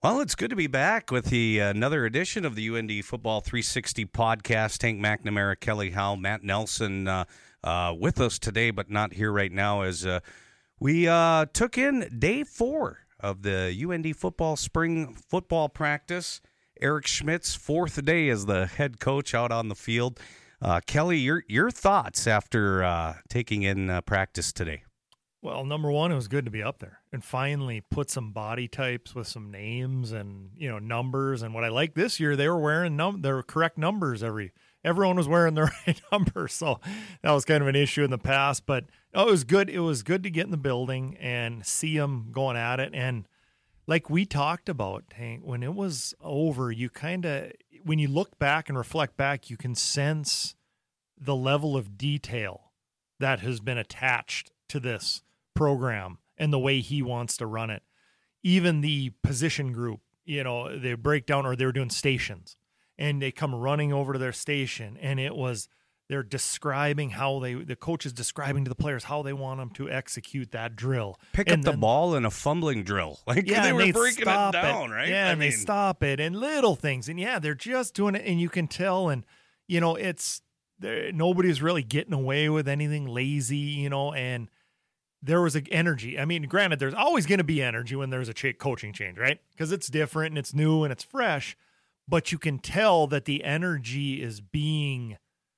Well, it's good to be back with the another edition of the UND Football 360 podcast. Hank McNamara, Kelly Howe, Matt Nelson with us today, but not here right now as we took in day 4 of the UND football spring football practice. Eric Schmidt's 4th day as the head coach out on the field. Kelly, your thoughts after taking in practice today? Well, number one, it was good to be up there and finally put some body types with some names and, numbers. And what I like this year, they were wearing their correct numbers. Everyone was wearing the right number. So that was kind of an issue in the past, but it was good. It was good to get in the building and see them going at it. And like we talked about, Hank, when it was over, when you look back and reflect back, you can sense the level of detail that has been attached to this program and the way he wants to run it. Even the position group, they break down, or they were doing stations, and they come running over to their station, and they're describing the coach is describing to the players how they want them to execute that drill. Pick up the ball in a fumbling drill. They were breaking it down, right? Yeah, they stop it and little things. And they're just doing it, and you can tell, and nobody's really getting away with anything lazy, and there was an energy. I mean, granted, there's always going to be energy when there's a coaching change, right? Because it's different and it's new and it's fresh, but you can tell that the energy is being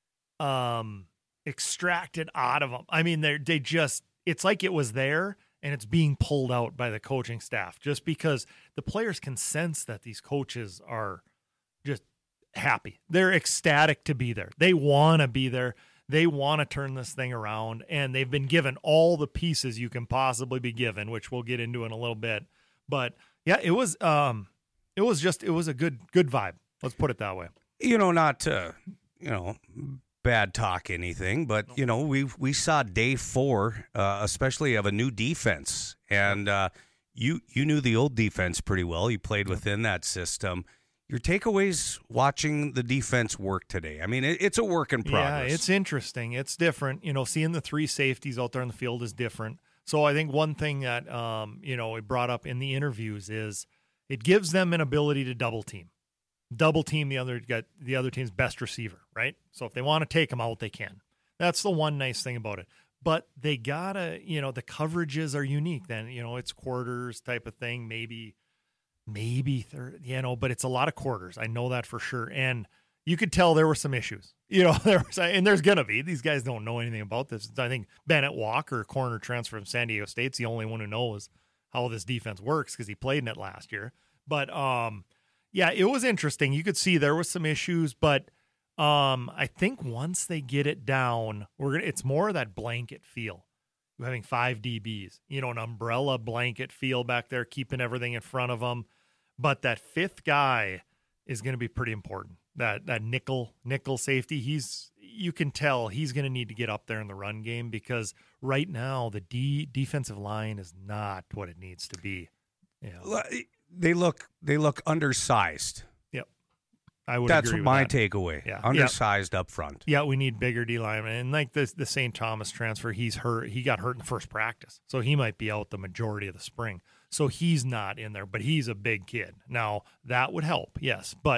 extracted out of them. I mean, it's like it was there and it's being pulled out by the coaching staff, just because the players can sense that these coaches are just happy. They're ecstatic to be there. They want to be there. They want to turn this thing around, and they've been given all the pieces you can possibly be given, which we'll get into in a little bit. But yeah, it was a good vibe. Let's put it that way. Not to, bad talk anything, but we saw day 4, especially of a new defense, and you knew the old defense pretty well. You played within that system. Your takeaways watching the defense work today? I mean, it's a work in progress. Yeah, it's interesting. It's different. Seeing the 3 safeties out there on the field is different. So I think one thing that, we brought up in the interviews is it gives them an ability to double team the other team's best receiver, right? So if they want to take them out, they can. That's the one nice thing about it. But they gotta, the coverages are unique. Then, it's quarters type of thing, maybe third, but it's a lot of quarters. I know that for sure. And you could tell there were some issues, and there's going to be. These guys don't know anything about this. I think Bennett Walker, corner transfer from San Diego State's the only one who knows how this defense works because he played in it last year. But, it was interesting. You could see there was some issues, but I think once they get it down, it's more of that blanket feel. You're having 5 DBs, an umbrella blanket feel back there, keeping everything in front of them. But that 5th guy is going to be pretty important. That nickel safety, you can tell he's going to need to get up there in the run game, because right now the defensive line is not what it needs to be. They look undersized. Yep. I would That's agree with my that. takeaway. Yeah. Undersized up front. Yeah, we need bigger D linemen. And like the St. Thomas transfer, he's hurt. He got hurt in the first practice, so he might be out the majority of the spring. So he's not in there, but he's a big kid. Now, that would help, yes. But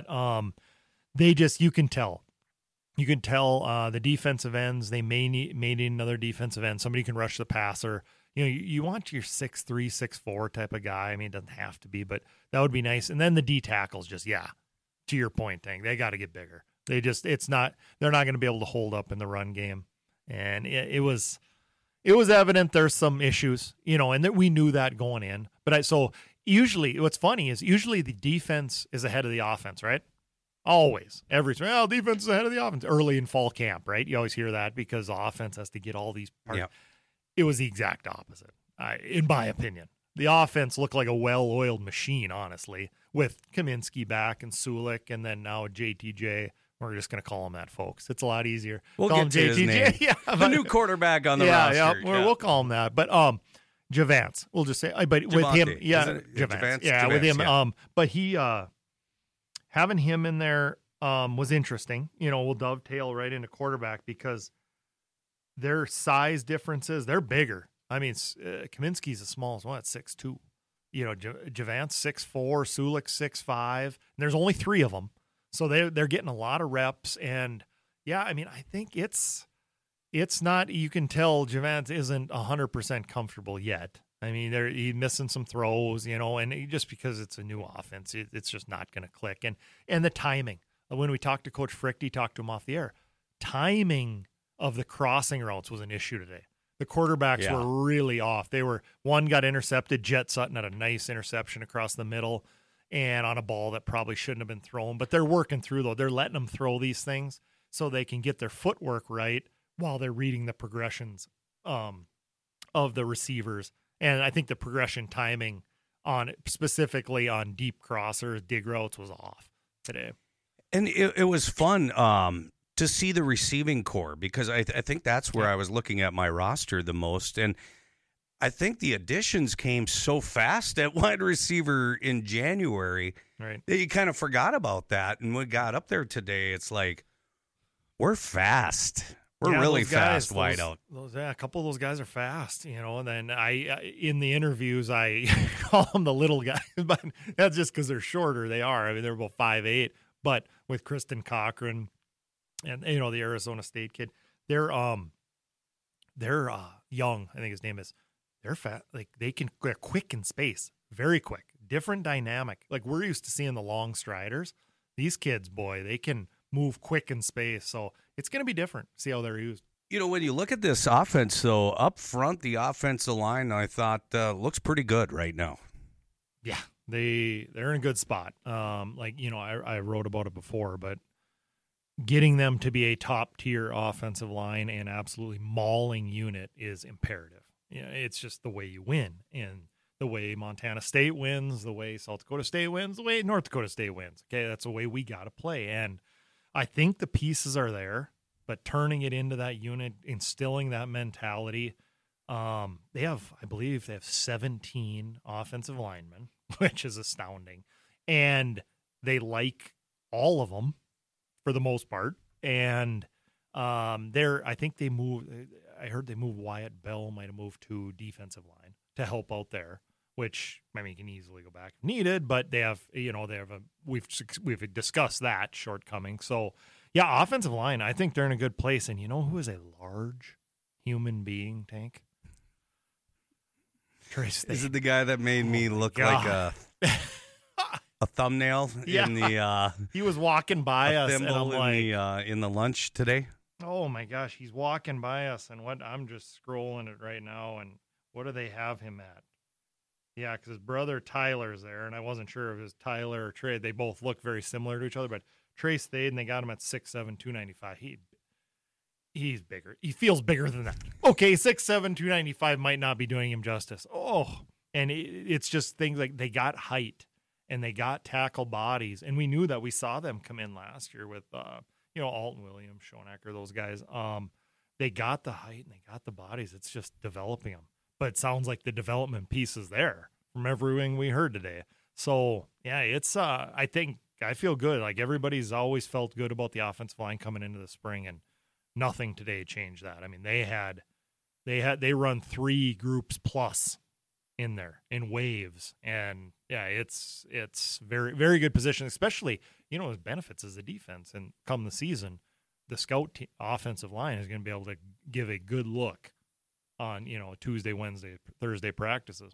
you can tell. You can tell the defensive ends, they may need another defensive end. Somebody can rush the passer. You want your 6'3", 6'4" type of guy. I mean, it doesn't have to be, but that would be nice. And then the D tackles, to your point, Hank, they got to get bigger. They're not going to be able to hold up in the run game. And it was evident there's some issues, and that we knew that going in. But so usually what's funny is usually the defense is ahead of the offense, right? Always. Every time, defense is ahead of the offense early in fall camp, right? You always hear that because the offense has to get all these parts. Yep. It was the exact opposite, in my opinion. The offense looked like a well-oiled machine, honestly, with Kaminsky back and Sulik, and then now JTJ. We're just going to call him that, folks. It's a lot easier. We'll call get to his name. Yeah, the new quarterback on the roster. We'll call him that. But Javance, we'll just say. But Javante. with him, Javance. Yeah, with him. Yeah. But he having him in there was interesting. We'll dovetail right into quarterback because their size differences, they're bigger. I mean, Kaminsky's the smallest one at 6'2". Javance 6'4", Sulik 6'5", and there's only 3 of them. So they're getting a lot of reps. And, yeah, I mean, I think it's not – you can tell Javance isn't 100% comfortable yet. I mean, he's missing some throws, and just because it's a new offense, it's just not going to click. And the timing. When we talked to Coach Frick, he talked to him off the air. Timing of the crossing routes was an issue today. The quarterbacks were really off. One got intercepted. Jet Sutton had a nice interception across the middle and on a ball that probably shouldn't have been thrown. But they're working through, though. They're letting them throw these things so they can get their footwork right while they're reading the progressions of the receivers. And I think the progression timing specifically on deep crossers, dig routes was off today. And it was fun to see the receiving core because I think that's where I was looking at my roster the most. And I think the additions came so fast at wide receiver in January that you kind of forgot about that. And when we got up there today, it's like, we're fast. We're really fast wide out. A couple of those guys are fast, and then in the interviews, I call them the little guys, but that's just because they're shorter. They are. I mean, they're about 5'8", but with Kristen Cochran and, the Arizona State kid, they're young. I think his name is. They're fat. Like they're quick in space, very quick, different dynamic. Like we're used to seeing the long striders. These kids, boy, they can move quick in space. So it's going to be different. See how they're used. When you look at this offense, though, up front, the offensive line, I thought looks pretty good right now. Yeah, they're in a good spot. I wrote about it before, but getting them to be a top-tier offensive line and absolutely mauling unit is imperative. It's just the way you win, and the way Montana State wins, the way South Dakota State wins, the way North Dakota State wins. Okay, that's the way we got to play, and I think the pieces are there, but turning it into that unit, instilling that mentality, I believe they have 17 offensive linemen, which is astounding, and they like all of them for the most part, and I think they moved. I heard they moved Wyatt Bell, might have moved to defensive line to help out there, which can easily go back if needed, but they have we've discussed that shortcoming. So yeah, offensive line, I think they're in a good place. And who is a large human being, Tank? Is it the guy that made me look like a thumbnail in the he was walking by us and I'm like in the lunch today? Oh my gosh, he's walking by us, and I'm just scrolling it right now, and what do they have him at? Yeah, because his brother Tyler's there, and I wasn't sure if it was Tyler or Trey. They both look very similar to each other, but Trey stayed, and they got him at 6'7", 295. He's bigger. He feels bigger than that. Okay, 6'7", 295 might not be doing him justice. Oh, and it's just things like they got height, and they got tackle bodies, and we knew that. We saw them come in last year with Alton Williams, Schoenecker, those guys. They got the height and they got the bodies. It's just developing them. But it sounds like the development piece is there from everything we heard today. So, yeah, it's I feel good. Like everybody's always felt good about the offensive line coming into the spring, and nothing today changed that. I mean, they run 3 groups plus in there in waves, and yeah, it's very, very good position, especially it benefits as a defense. And come the season, the scout offensive line is going to be able to give a good look on Tuesday, Wednesday, Thursday practices.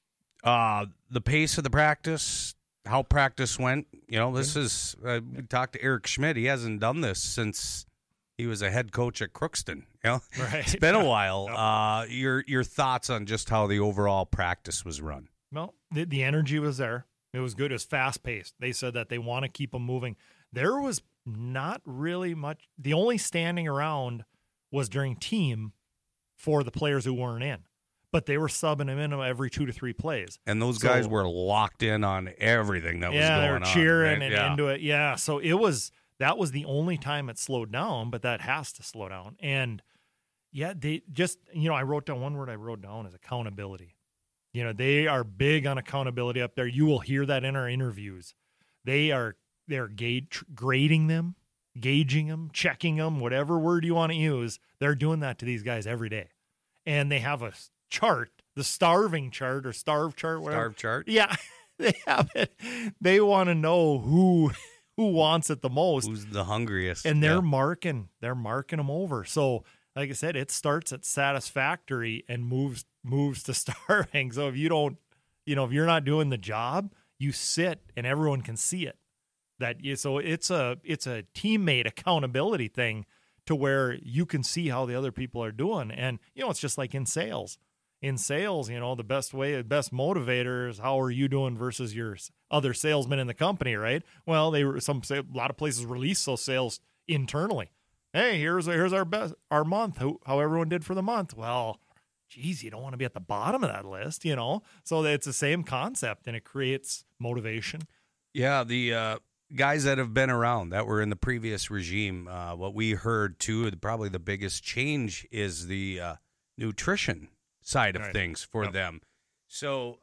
The pace of the practice, how practice went. This is we talked to Eric Schmidt. He hasn't done this since he was a head coach at Crookston. Right. It's been a while. Your thoughts on just how the overall practice was run? Well, the energy was there. It was good. It was fast-paced. They said that they want to keep them moving. There was not really much. The only standing around was during team for the players who weren't in. But they were subbing them in every 2 to 3 plays. And those guys were locked in on everything that was going on. Yeah, they were cheering and into it. Yeah, so that was the only time it slowed down, but that has to slow down. And, yeah, they just, I wrote down one word I wrote down is accountability. They are big on accountability up there. You will hear that in our interviews. They're grading them, gauging them, checking them, whatever word you want to use. They're doing that to these guys every day. And they have a chart, the starving chart or starve chart, whatever. Starve chart. Yeah, they have it. They want to know who wants it the most. Who's the hungriest? And they're marking them over. So, like I said, it starts at satisfactory and moves to starving. So if you don't, if you're not doing the job, you sit and everyone can see it. So it's a teammate accountability thing to where you can see how the other people are doing. And, it's just like in sales. In sales, the best motivator is how are you doing versus your other salesmen in the company, right? Well, a lot of places release those sales internally. Hey, here's our month, how everyone did for the month. Well, geez, you don't want to be at the bottom of that list, So it's the same concept, and it creates motivation. Yeah, the guys that have been around that were in the previous regime, what we heard too, probably the biggest change is the nutrition side of things for them. So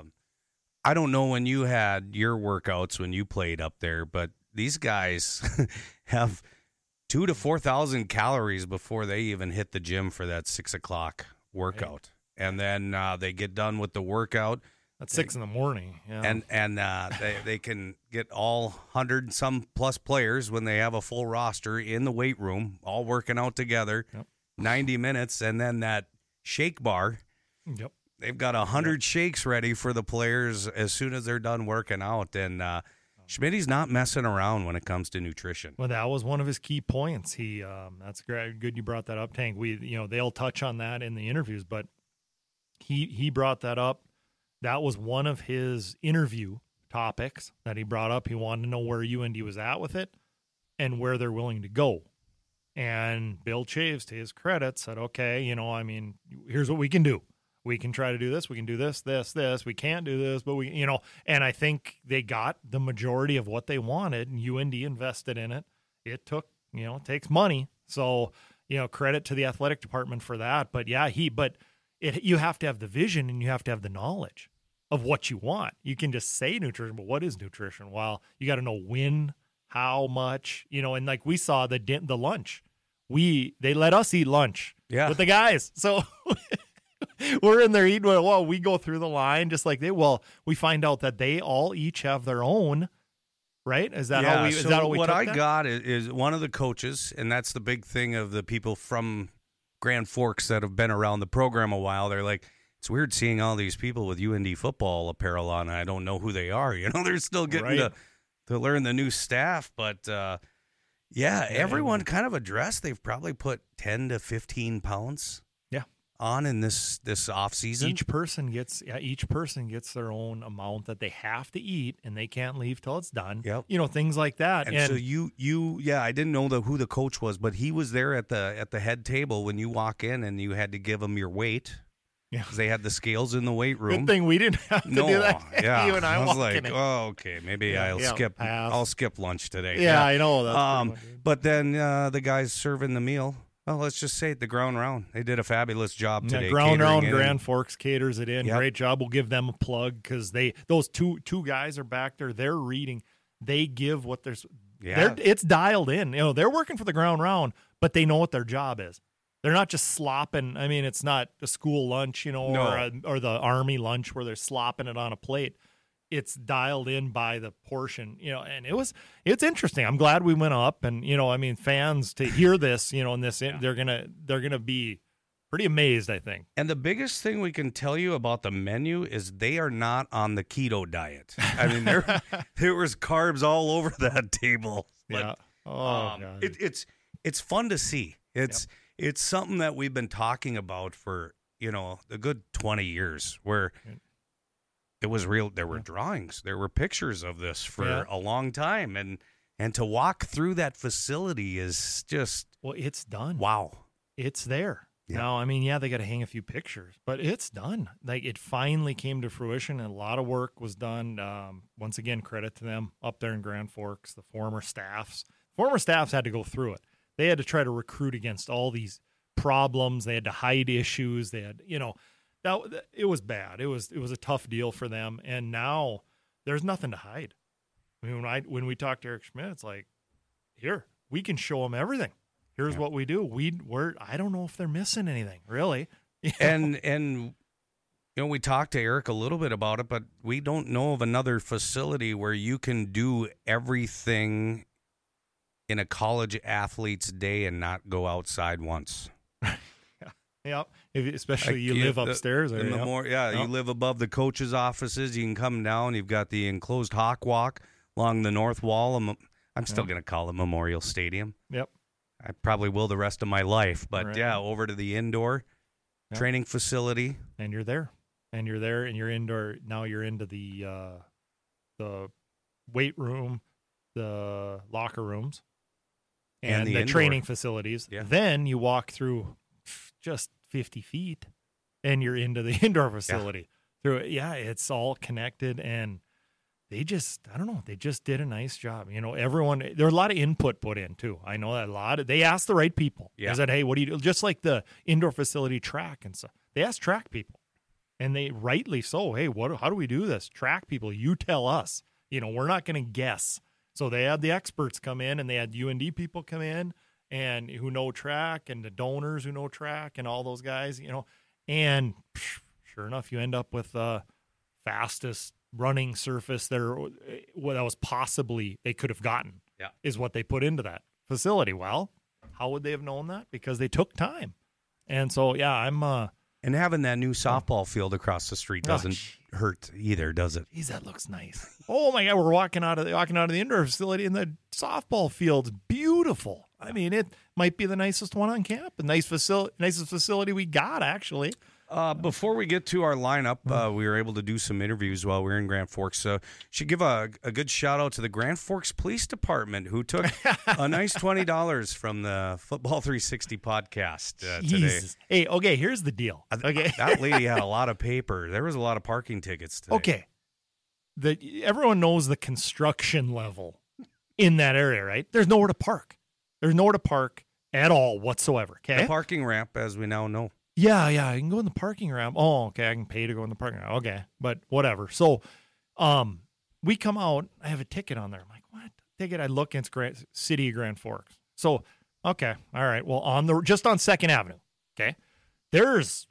I don't know when you had your workouts when you played up there, but these guys have 2,000 to 4,000 calories before they even hit the gym for that 6 o'clock workout. Right. And then they get done with the workout. That's 6 in the morning. Yeah. And they can get all 100 some plus players when they have a full roster in the weight room, all working out together, 90 minutes, and then that shake bar. Yep. They've got 100 shakes ready for the players as soon as they're done working out. And Schmidt's not messing around when it comes to nutrition. Well, that was one of his key points. That's great. Good you brought that up, Tank. They'll touch on that in the interviews, but he brought that up. That was one of his interview topics that he brought up. He wanted to know where UND was at with it and where they're willing to go. And Bill Chaves, to his credit, said, okay, here's what we can do. We can try to do this. We can do this. We can't do this, but and I think they got the majority of what they wanted, and UND invested in it. It took, it takes money. So, credit to the athletic department for that. But yeah, you have to have the vision and you have to have the knowledge of what you want. You can just say nutrition, but what is nutrition? Well, you got to know when, how much, and like we saw the lunch, they let us eat lunch with the guys. So we're in there eating. Well, we go through the line just like we find out that they all each have their own, right? Is that how we, is that how we what took I that? got is one of the coaches, and that's the big thing of the people from Grand Forks that have been around the program a while. They're like, it's weird seeing all these people with UND football apparel on. I don't know who they are. They're still getting to learn the new staff. But, everyone kind of addressed they've probably put 10 to 15 pounds on in this off season. Each person gets their own amount that they have to eat, and they can't leave till it's done. Yep. Things like that. And so I didn't know who the coach was, but he was there at the head table when you walk in, and you had to give him your weight. Yeah, because they had the scales in the weight room. Good thing we didn't have to do that. Yeah, you and I was like, in. oh, okay, maybe I'll skip lunch today. Yeah, I know. That's but then the guys serving the meal. Oh, let's just say it, the Ground Round. They did a fabulous job today. Ground Round, Grand Forks caters it in. Yep. Great job. We'll give them a plug because those two guys are back there. They're reading. They give what it's dialed in. They're working for the Ground Round, but they know what their job is. They're not just slopping. I mean, it's not a school lunch, or the Army lunch where they're slopping it on a plate. It's dialed in by the portion, and it's interesting. I'm glad we went up, and fans to hear this, and this, they're gonna be pretty amazed, I think. And the biggest thing we can tell you about the menu is they are not on the keto diet. I mean, there was carbs all over that table. But, God. It's fun to see. It's something that we've been talking about for a good 20 years, where it was real. There were drawings, there were pictures of this for a long time, and to walk through that facility is just it's done. Wow, it's there. Yeah. Now, they got to hang a few pictures, but it's done. Like, it finally came to fruition, and a lot of work was done. Once again, credit to them up there in Grand Forks, the former staffs. Former staffs had to go through it. They had to try to recruit against all these problems. They had to hide issues. They had, it was bad. It was a tough deal for them. And now there's nothing to hide. I mean, when we talked to Eric Schmidt, it's like, here, we can show them everything. Here's what we do. I don't know if they're missing anything, really. And We talked to Eric a little bit about it, but we don't know of another facility where you can do everything in a college athlete's day and not go outside once. Yep. Especially you live upstairs. You live above the coaches' offices. You can come down. You've got the enclosed hawk walk along the north wall. I'm still going to call it Memorial Stadium. Yep. I probably will the rest of my life. But, over to the indoor training facility. And you're there. And you're indoor. Now you're into the weight room, the locker rooms, and the training facilities. Yeah. Then you walk through just 50 feet, and you're into the indoor facility. It's all connected, and they just did a nice job. Everyone, there was a lot of input put in too. I know that they asked the right people. They said, hey, what do you do? Just like the indoor facility track and stuff. They asked track people. And they rightly so. Hey, how do we do this? Track people, you tell us. We're not going to guess. So they had the experts come in, and they had UND people come in, and who know track, and the donors who know track, and all those guys. And sure enough, you end up with the fastest running surface there. What that was possibly they could have gotten. Is what they put into that facility. Well, how would they have known that? Because they took time. And so I'm. And having that new softball field across the street doesn't hurt either, does it? Geez, that looks nice. Oh my God, we're walking out of the indoor facility, and the softball field's beautiful. I mean, it might be the nicest one on camp, the nicest facility we got, actually. Before we get to our lineup, we were able to do some interviews while we were in Grand Forks. So should give a good shout out to the Grand Forks Police Department, who took a nice $20 from the Football 360 podcast today. Hey, okay, here's the deal. Okay, that lady had a lot of paper. There was a lot of parking tickets today. Okay, everyone knows the construction level in that area, right? There's nowhere to park. There's nowhere to park at all whatsoever. Okay, the parking ramp, as we now know. Yeah, I can go in the parking ramp. Oh, okay, I can pay to go in the parking ramp. Okay, but whatever. So, we come out. I have a ticket on there. I'm like, what ticket? I look, it's City of Grand Forks. So, okay, all right. Well, just on 2nd Avenue. Okay, there's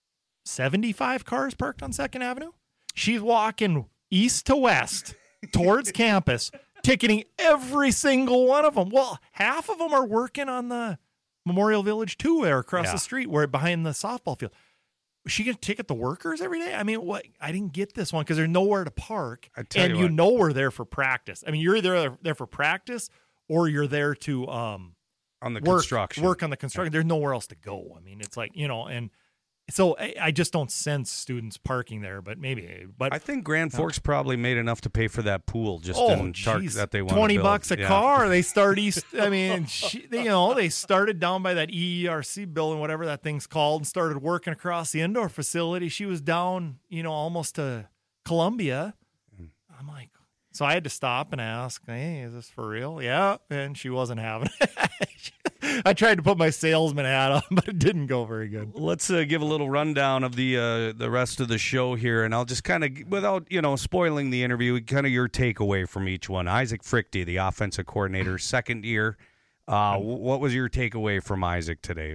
75 cars parked on 2nd Avenue. She's walking east to west towards campus, ticketing every single one of them. Well, half of them are working on the Memorial Village 2 there across the street, where behind the softball field. Was she going to ticket the workers every day? I mean, what? I didn't get this one because there's nowhere to park, and we're there for practice. I mean, you're either there for practice or you're there to on the construction. Work on the construction. There's nowhere else to go. I mean, it's like, and so I just don't sense students parking there, but maybe. But I think Grand Forks probably made enough to pay for that pool just in that they want $20 a car. They start east. I mean, they started down by that EERC building, whatever that thing's called, and started working across the indoor facility. She was down, almost to Columbia. I'm like, so I had to stop and ask, hey, is this for real? Yeah, and she wasn't having it. I tried to put my salesman hat on, but it didn't go very good. Let's give a little rundown of the rest of the show here, and I'll just kind of, without spoiling the interview, kind of your takeaway from each one. Isaac Frichte, the offensive coordinator, second year. What was your takeaway from Isaac today?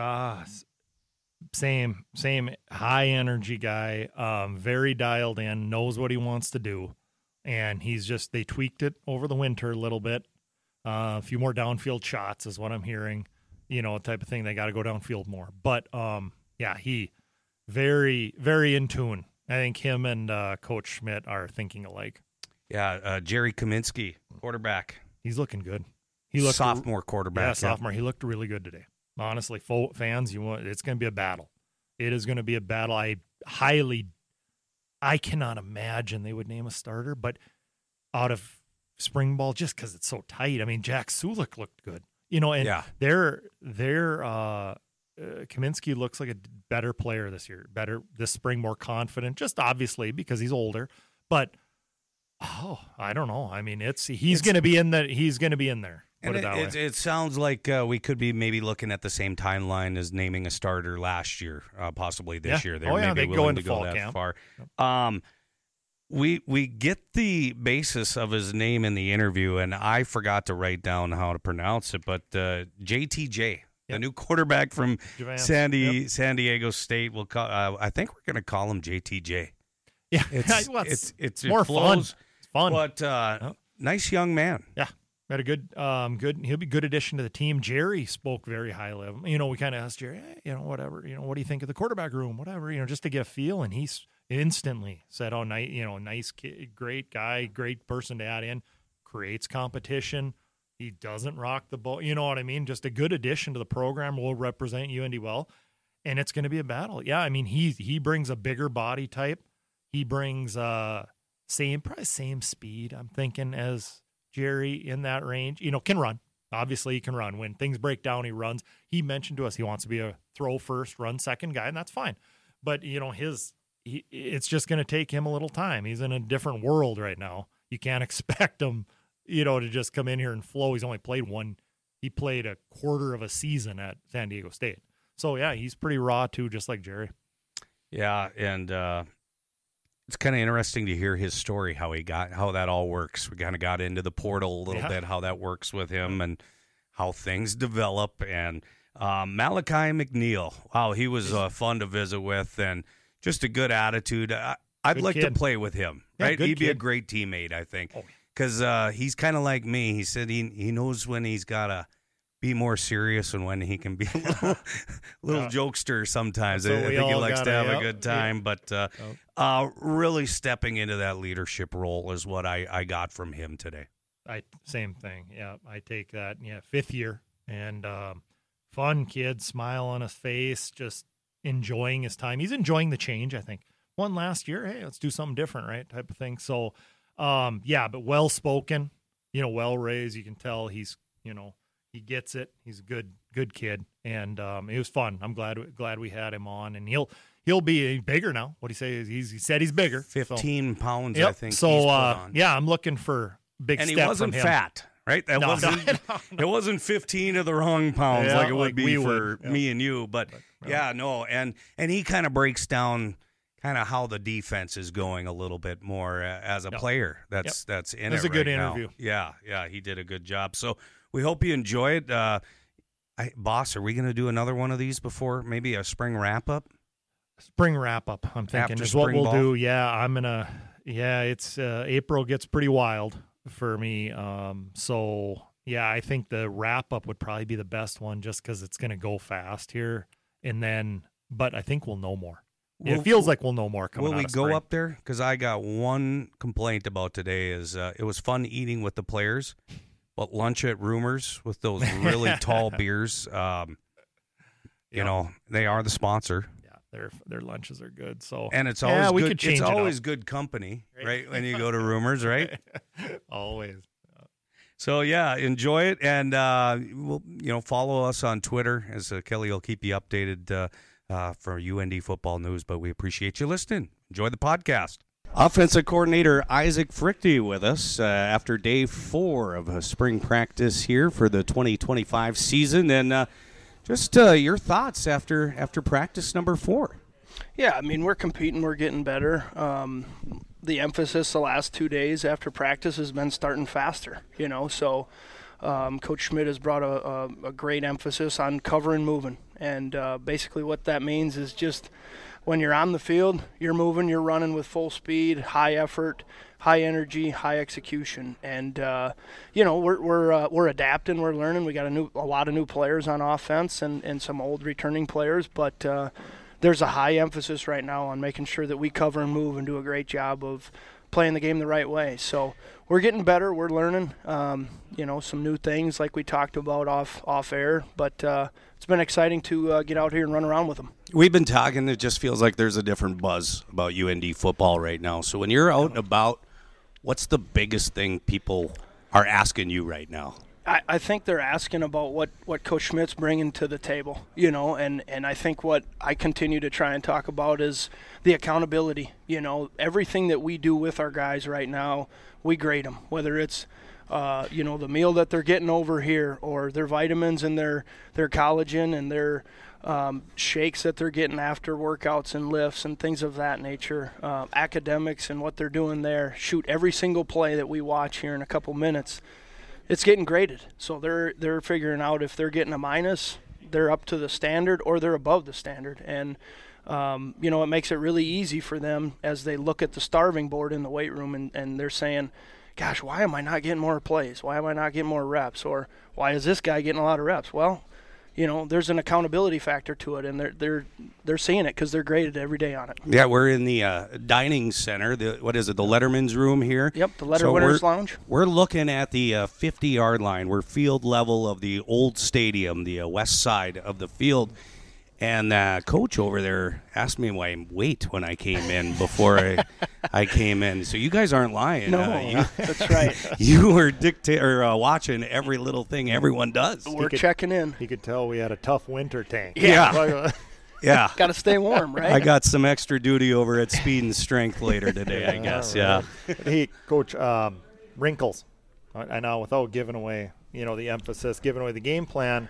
Same high energy guy, very dialed in, knows what he wants to do, and they tweaked it over the winter a little bit. A few more downfield shots is what I'm hearing, type of thing. They got to go downfield more. But, he very, very in tune. I think him and Coach Schmidt are thinking alike. Yeah, Jerry Kaminsky, quarterback. He's looking good. Sophomore quarterback. Yeah, sophomore. He looked really good today. Honestly, fans, it's going to be a battle. It is going to be a battle. I cannot imagine they would name a starter, but out of spring ball, just because it's so tight. I mean, Jack Sulik looked good, and their Kaminsky looks like a better player this year, better this spring, more confident, just obviously because he's older, but I don't know. I mean, he's going to be in there. And it sounds like we could be maybe looking at the same timeline as naming a starter last year, possibly this year. They go into fall camp. Far. We get the basis of his name in the interview, and I forgot to write down how to pronounce it, but JTJ. the new quarterback from Javance. San Diego State. We'll call. I think we're going to call him JTJ. Yeah, It's more fun. It's fun, but nice young man. Yeah, had a good. He'll be a good addition to the team. Jerry spoke very highly of him. We kind of asked Jerry, hey, whatever. What do you think of the quarterback room? Whatever. Just to get a feel, and he's instantly said, "Oh, nice kid, great guy, great person to add in. Creates competition. He doesn't rock the ball. You know what I mean? Just a good addition to the program. Will represent UND well, and it's going to be a battle. Yeah, I mean he brings a bigger body type. He brings probably same speed, I'm thinking, as Jerry in that range. Can run. Obviously, he can run. When things break down, he runs. He mentioned to us he wants to be a throw first, run second guy, and that's fine. But it's just going to take him a little time. He's in a different world right now. You can't expect him, to just come in here and flow. He's only played one. He played a quarter of a season at San Diego State. So yeah, he's pretty raw too, just like Jerry. Yeah, and it's kind of interesting to hear his story, how that all works. We kind of got into the portal a little bit, how that works with him and how things develop. And Malachi McNeil, wow, he was fun to visit with and just a good attitude. I'd like to play with him, right? He'd be a great teammate, I think, because he's kind of like me. He said he knows when he's got to be more serious and when he can be a little jokester sometimes. I think he likes to have a good time, but really stepping into that leadership role is what I got from him today. Same thing. Yeah, I take that. Yeah, 5th year and fun kid, smile on his face, just enjoying his time. He's enjoying the change, I think. One last year, hey, let's do something different, right? Type of thing. So, but well-spoken, well raised. You can tell he's, he gets it. He's a good kid, and it was fun. I'm glad we had him on, and he'll be bigger now. What he say? He said he's bigger, 15 pounds. I think. So he's put on. Yeah, I'm looking for big. And step he wasn't from him. fat, right? That wasn't. It wasn't 15 of the wrong pounds like it would be for me and you. But and he kind of breaks down kind of how the defense is going a little bit more as a player. That's in it. It was a good now. interview. Yeah, he did a good job. So. We hope you enjoy it. Boss, are we going to do another one of these before maybe a spring wrap-up? Spring wrap-up, I'm thinking, after is what we'll ball? do. Yeah, it's April gets pretty wild for me. So, yeah, I think the wrap-up would probably be the best one just because it's going to go fast here. But I think we'll know more. It feels like we'll know more coming out of spring. Will we go up there? Because I got one complaint about today is it was fun eating with the players. But lunch at Rumors with those really tall beers, they are the sponsor. Yeah, their lunches are good. So and it's always good. It's always good company, right? When you go to Rumors, right? Always. So yeah, enjoy it, and we'll follow us on Twitter as Kelly will keep you updated for UND football news. But we appreciate you listening. Enjoy the podcast. Offensive coordinator Isaac Frichte with us after day 4 of spring practice here for the 2025 season. And just your thoughts after practice number 4. Yeah, I mean, we're competing. We're getting better. The emphasis the last 2 days after practice has been starting faster, So Coach Schmidt has brought a great emphasis on cover and moving. And basically what that means is just – when you're on the field, you're moving, you're running with full speed, high effort, high energy, high execution, and we're adapting, we're learning. We got a lot of new players on offense and some old returning players, but there's a high emphasis right now on making sure that we cover and move and do a great job of playing the game the right way. So we're getting better, we're learning, some new things like we talked about off air, but it's been exciting to get out here and run around with them. We've been talking. It just feels like there's a different buzz about UND football right now. So when you're out and about, what's the biggest thing people are asking you right now? I think they're asking about what Coach Schmidt's bringing to the table, and I think what I continue to try and talk about is the accountability. Everything that we do with our guys right now, we grade them, whether it's the meal that they're getting over here or their vitamins and their collagen and their shakes that they're getting after workouts and lifts and things of that nature, academics and what they're doing there. Shoot, every single play that we watch here in a couple minutes, it's getting graded. So they're figuring out if they're getting a minus, they're up to the standard or they're above the standard. And, it makes it really easy for them as they look at the starving board in the weight room and they're saying, gosh, why am I not getting more plays? Why am I not getting more reps? Or why is this guy getting a lot of reps? Well, there's an accountability factor to it, and they're seeing it because they're graded every day on it. Yeah, we're in the dining center. The Letterman's room here? Yep, the Winners Lounge. We're looking at the 50-yard line. We're field level of the old stadium, the west side of the field. And coach over there asked me my weight when I came in before I came in. So you guys aren't lying. No, that's right. You were watching every little thing everyone does. We're checking in. He could tell we had a tough winter tank. Yeah. Yeah. Got to stay warm, right? I got some extra duty over at Speed and Strength later today, I guess. Right. Yeah. Hey, Coach, wrinkles. I know, without giving away, the emphasis, giving away the game plan.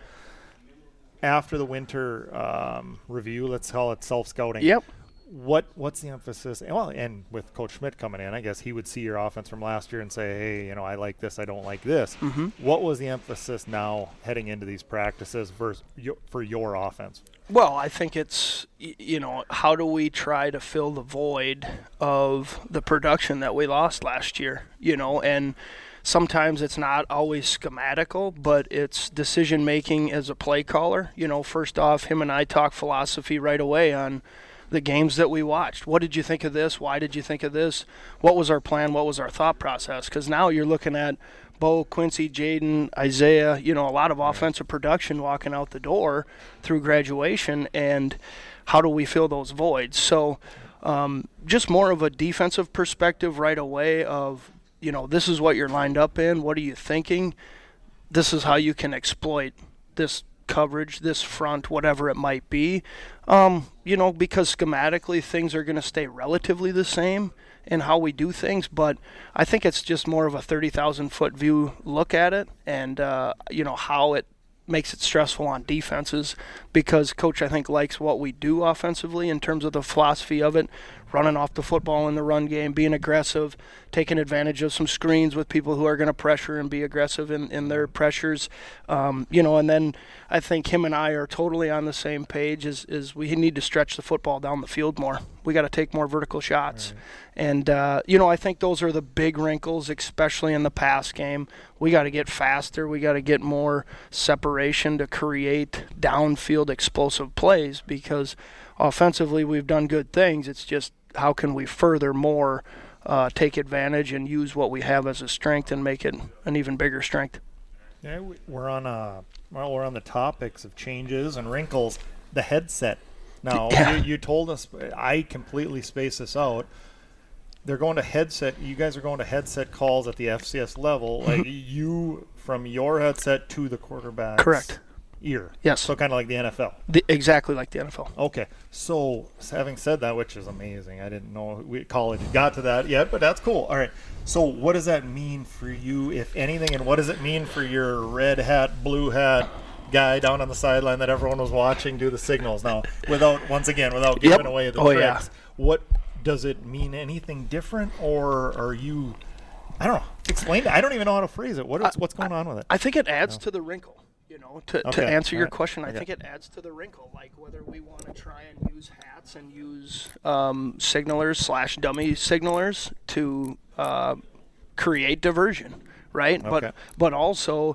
After the winter review, let's call it self-scouting. Yep. What's the emphasis? Well, and with Coach Schmidt coming in, I guess he would see your offense from last year and say, hey, I like this, I don't like this. Mm-hmm. What was the emphasis now heading into these practices for your offense? Well, I think it's, how do we try to fill the void of the production that we lost last year, and sometimes it's not always schematical, but it's decision-making as a play caller. First off, him and I talk philosophy right away on the games that we watched. What did you think of this? Why did you think of this? What was our plan? What was our thought process? Because now you're looking at Bo, Quincy, Jaden, Isaiah, a lot of offensive production walking out the door through graduation, and how do we fill those voids? So just more of a defensive perspective right away of, this is what you're lined up in. What are you thinking? This is how you can exploit this coverage, this front, whatever it might be. Because schematically things are going to stay relatively the same in how we do things, but I think it's just more of a 30,000-foot view look at it and, how it makes it stressful on defenses because Coach, I think, likes what we do offensively in terms of the philosophy of it, running off the football in the run game, being aggressive, taking advantage of some screens with people who are going to pressure and be aggressive in their pressures. And then I think him and I are totally on the same page is we need to stretch the football down the field more. We got to take more vertical shots. Right. And, I think those are the big wrinkles, especially in the pass game. We got to get faster. We got to get more separation to create downfield explosive plays because offensively we've done good things. It's just how can we furthermore take advantage and use what we have as a strength and make it an even bigger strength. Yeah, we're on the topics of changes and wrinkles. The headset. Now, you told us, I completely spaced this out. They're going to headset. You guys are going to headset calls at the FCS level. Like you from your headset to the quarterback's correct ear. Yes. So kind of like the NFL. Exactly like the NFL. Okay. So having said that, which is amazing, I didn't know college got to that yet, but that's cool. All right. So what does that mean for you, if anything, and what does it mean for your red hat, blue hat guy down on the sideline that everyone was watching do the signals? Now, without giving away the tricks, what does it mean? Anything different, or are you? I don't know. Explain it. I don't even know how to phrase it. What's going on with it? I think it adds to the wrinkle. To answer your question, I think it adds to the wrinkle. Like whether we want to try and use hats and use signalers / dummy signalers to create diversion, right? Okay. But also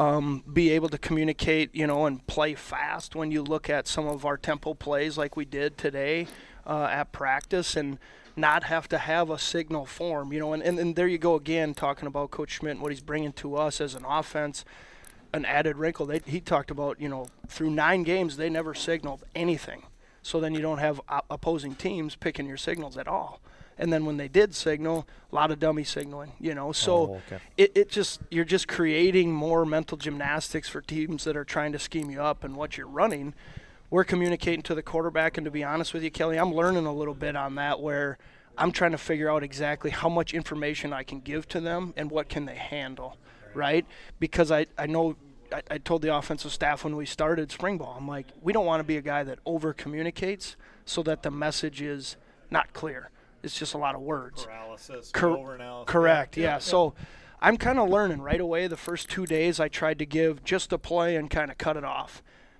be able to communicate, and play fast. When you look at some of our tempo plays like we did today at practice, and not have to have a signal form, and there you go again, talking about Coach Schmidt and what he's bringing to us as an offense. An added wrinkle. He talked about, through 9 games, they never signaled anything. So then you don't have opposing teams picking your signals at all. And then when they did signal, a lot of dummy signaling, So you're just creating more mental gymnastics for teams that are trying to scheme you up and what you're running. We're communicating to the quarterback, and to be honest with you, Kelly, I'm learning a little bit on that where I'm trying to figure out exactly how much information I can give to them and what can they handle. Right? Because I know I told the offensive staff when we started spring ball, I'm like, we don't want to be a guy that over communicates so that the message is not clear. It's just a lot of words. Paralysis, overanalysis. Correct, yeah. So I'm kind of learning right away. The first 2 days I tried to give just a play and kind of cut it off.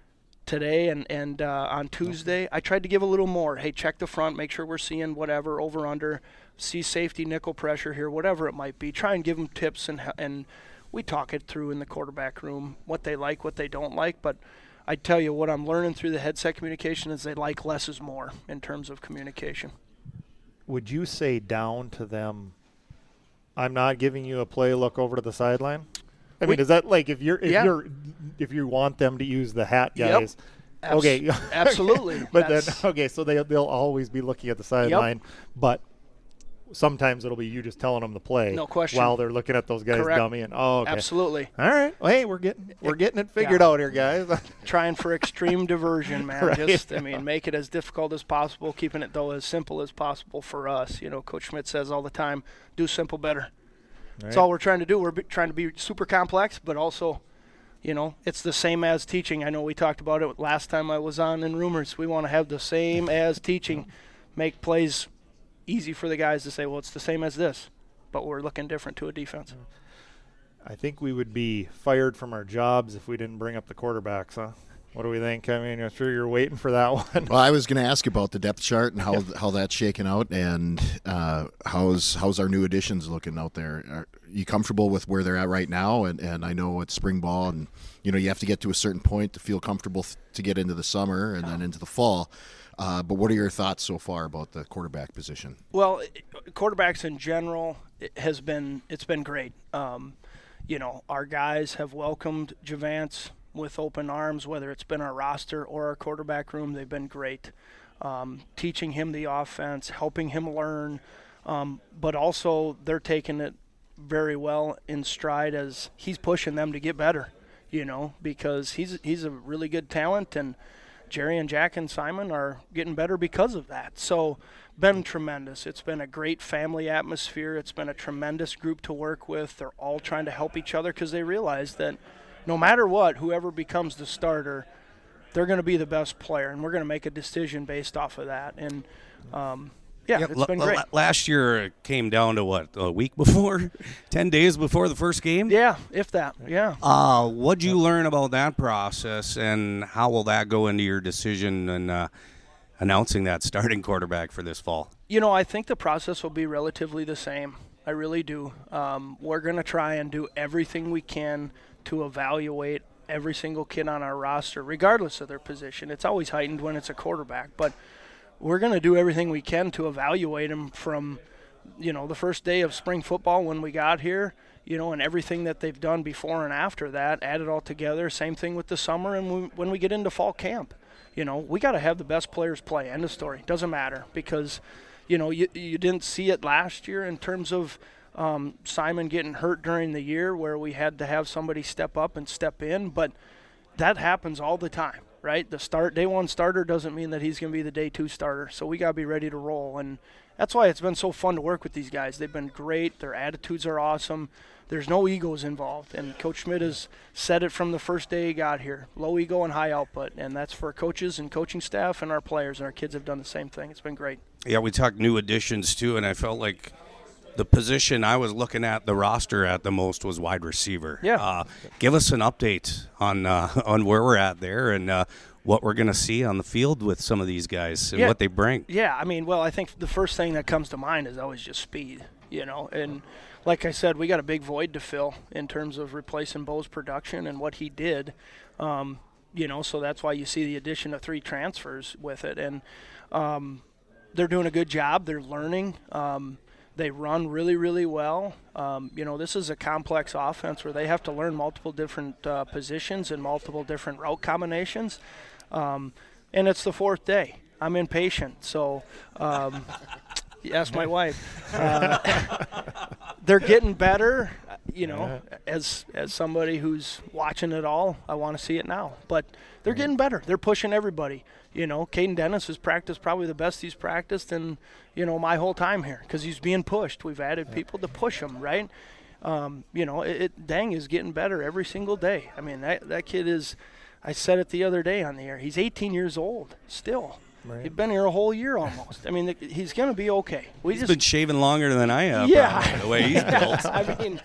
today and on Tuesday, I tried to give a little more. Hey, check the front, make sure we're seeing whatever, over, under, see safety, nickel pressure here, whatever it might be. Try and give them tips, and we talk it through in the quarterback room, what they like, what they don't like. But I tell you, what I'm learning through the headset communication is they like less is more in terms of communication. Would you say down to them, I'm not giving you a play, look over to the sideline? I mean, is that like if you want them to use the hat guys? Yep. Okay, absolutely. But so they'll always be looking at the sideline, but sometimes it'll be you just telling them to play, no question, while they're looking at those guys dummy and okay. Absolutely. All right. Well, hey, we're getting it figured out here, guys. Trying for extreme diversion, man. Right. Make it as difficult as possible, keeping it though as simple as possible for us. Coach Schmidt says all the time, do simple better. That's all we're trying to do. We're trying to be super complex, but also, it's the same as teaching. I know we talked about it last time I was on in Rumors. We want to have the same as teaching, make plays easy for the guys to say, well, it's the same as this, but we're looking different to a defense. I think we would be fired from our jobs if we didn't bring up the quarterbacks, huh? What do we think? I mean, I'm sure you're waiting for that one. Well, I was going to ask about the depth chart and how that's shaking out, and how's our new additions looking out there? Are you comfortable with where they're at right now? And I know it's spring ball, and you have to get to a certain point to feel comfortable to get into the summer and then into the fall. But what are your thoughts so far about the quarterback position? Well, quarterbacks in general, it's been great. Our guys have welcomed Javance with open arms, whether it's been our roster or our quarterback room. They've been great. Teaching him the offense, helping him learn, but also they're taking it very well in stride as he's pushing them to get better, because he's a really good talent, and Jerry and Jack and Simon are getting better because of that. So been tremendous. It's been a great family atmosphere. It's been a tremendous group to work with. They're all trying to help each other because they realize that no matter what, whoever becomes the starter, they're going to be the best player, and we're going to make a decision based off of that. And, it's been great. Last year it came down to what, a week before? 10 days before the first game? Yeah, if that, yeah. What'd you learn about that process, and how will that go into your decision and announcing that starting quarterback for this fall? I think the process will be relatively the same. I really do. We're going to try and do everything we can to evaluate every single kid on our roster, regardless of their position. It's always heightened when it's a quarterback, but we're going to do everything we can to evaluate them from, the first day of spring football when we got here, and everything that they've done before and after that, add it all together. Same thing with the summer and when we get into fall camp. We got to have the best players play. End of story. Doesn't matter because, you didn't see it last year in terms of Simon getting hurt during the year where we had to have somebody step up and step in, but that happens all the time, right? The day one starter doesn't mean that he's going to be the day two starter, so we got to be ready to roll, and that's why it's been so fun to work with these guys. They've been great. Their attitudes are awesome. There's no egos involved, and Coach Schmidt has said it from the first day he got here. Low ego and high output, and that's for coaches and coaching staff and our players, and our kids have done the same thing. It's been great. Yeah, we talked new additions too, and I felt like the position I was looking at the roster at the most was wide receiver. Yeah. Give us an update on where we're at there and what we're going to see on the field with some of these guys and what they bring. Yeah, I think the first thing that comes to mind is always just speed, and like I said, we got a big void to fill in terms of replacing Bo's production and what he did, so that's why you see the addition of 3 transfers with it, and they're doing a good job. They're learning. They run really, really well. This is a complex offense where they have to learn multiple different positions and multiple different route combinations. And it's the 4th day. I'm impatient, so ask my wife. They're getting better. As somebody who's watching it all, I want to see it now. But they're getting better. They're pushing everybody. Caden Dennis has practiced probably the best he's practiced in, my whole time here because he's being pushed. We've added people to push him, right? Dang is getting better every single day. I mean, that kid is, I said it the other day on the air, he's 18 years old still. Right. He's been here a whole year almost. I mean, he's going to be okay. He's been shaving longer than I have. Yeah. The way he's built. I mean,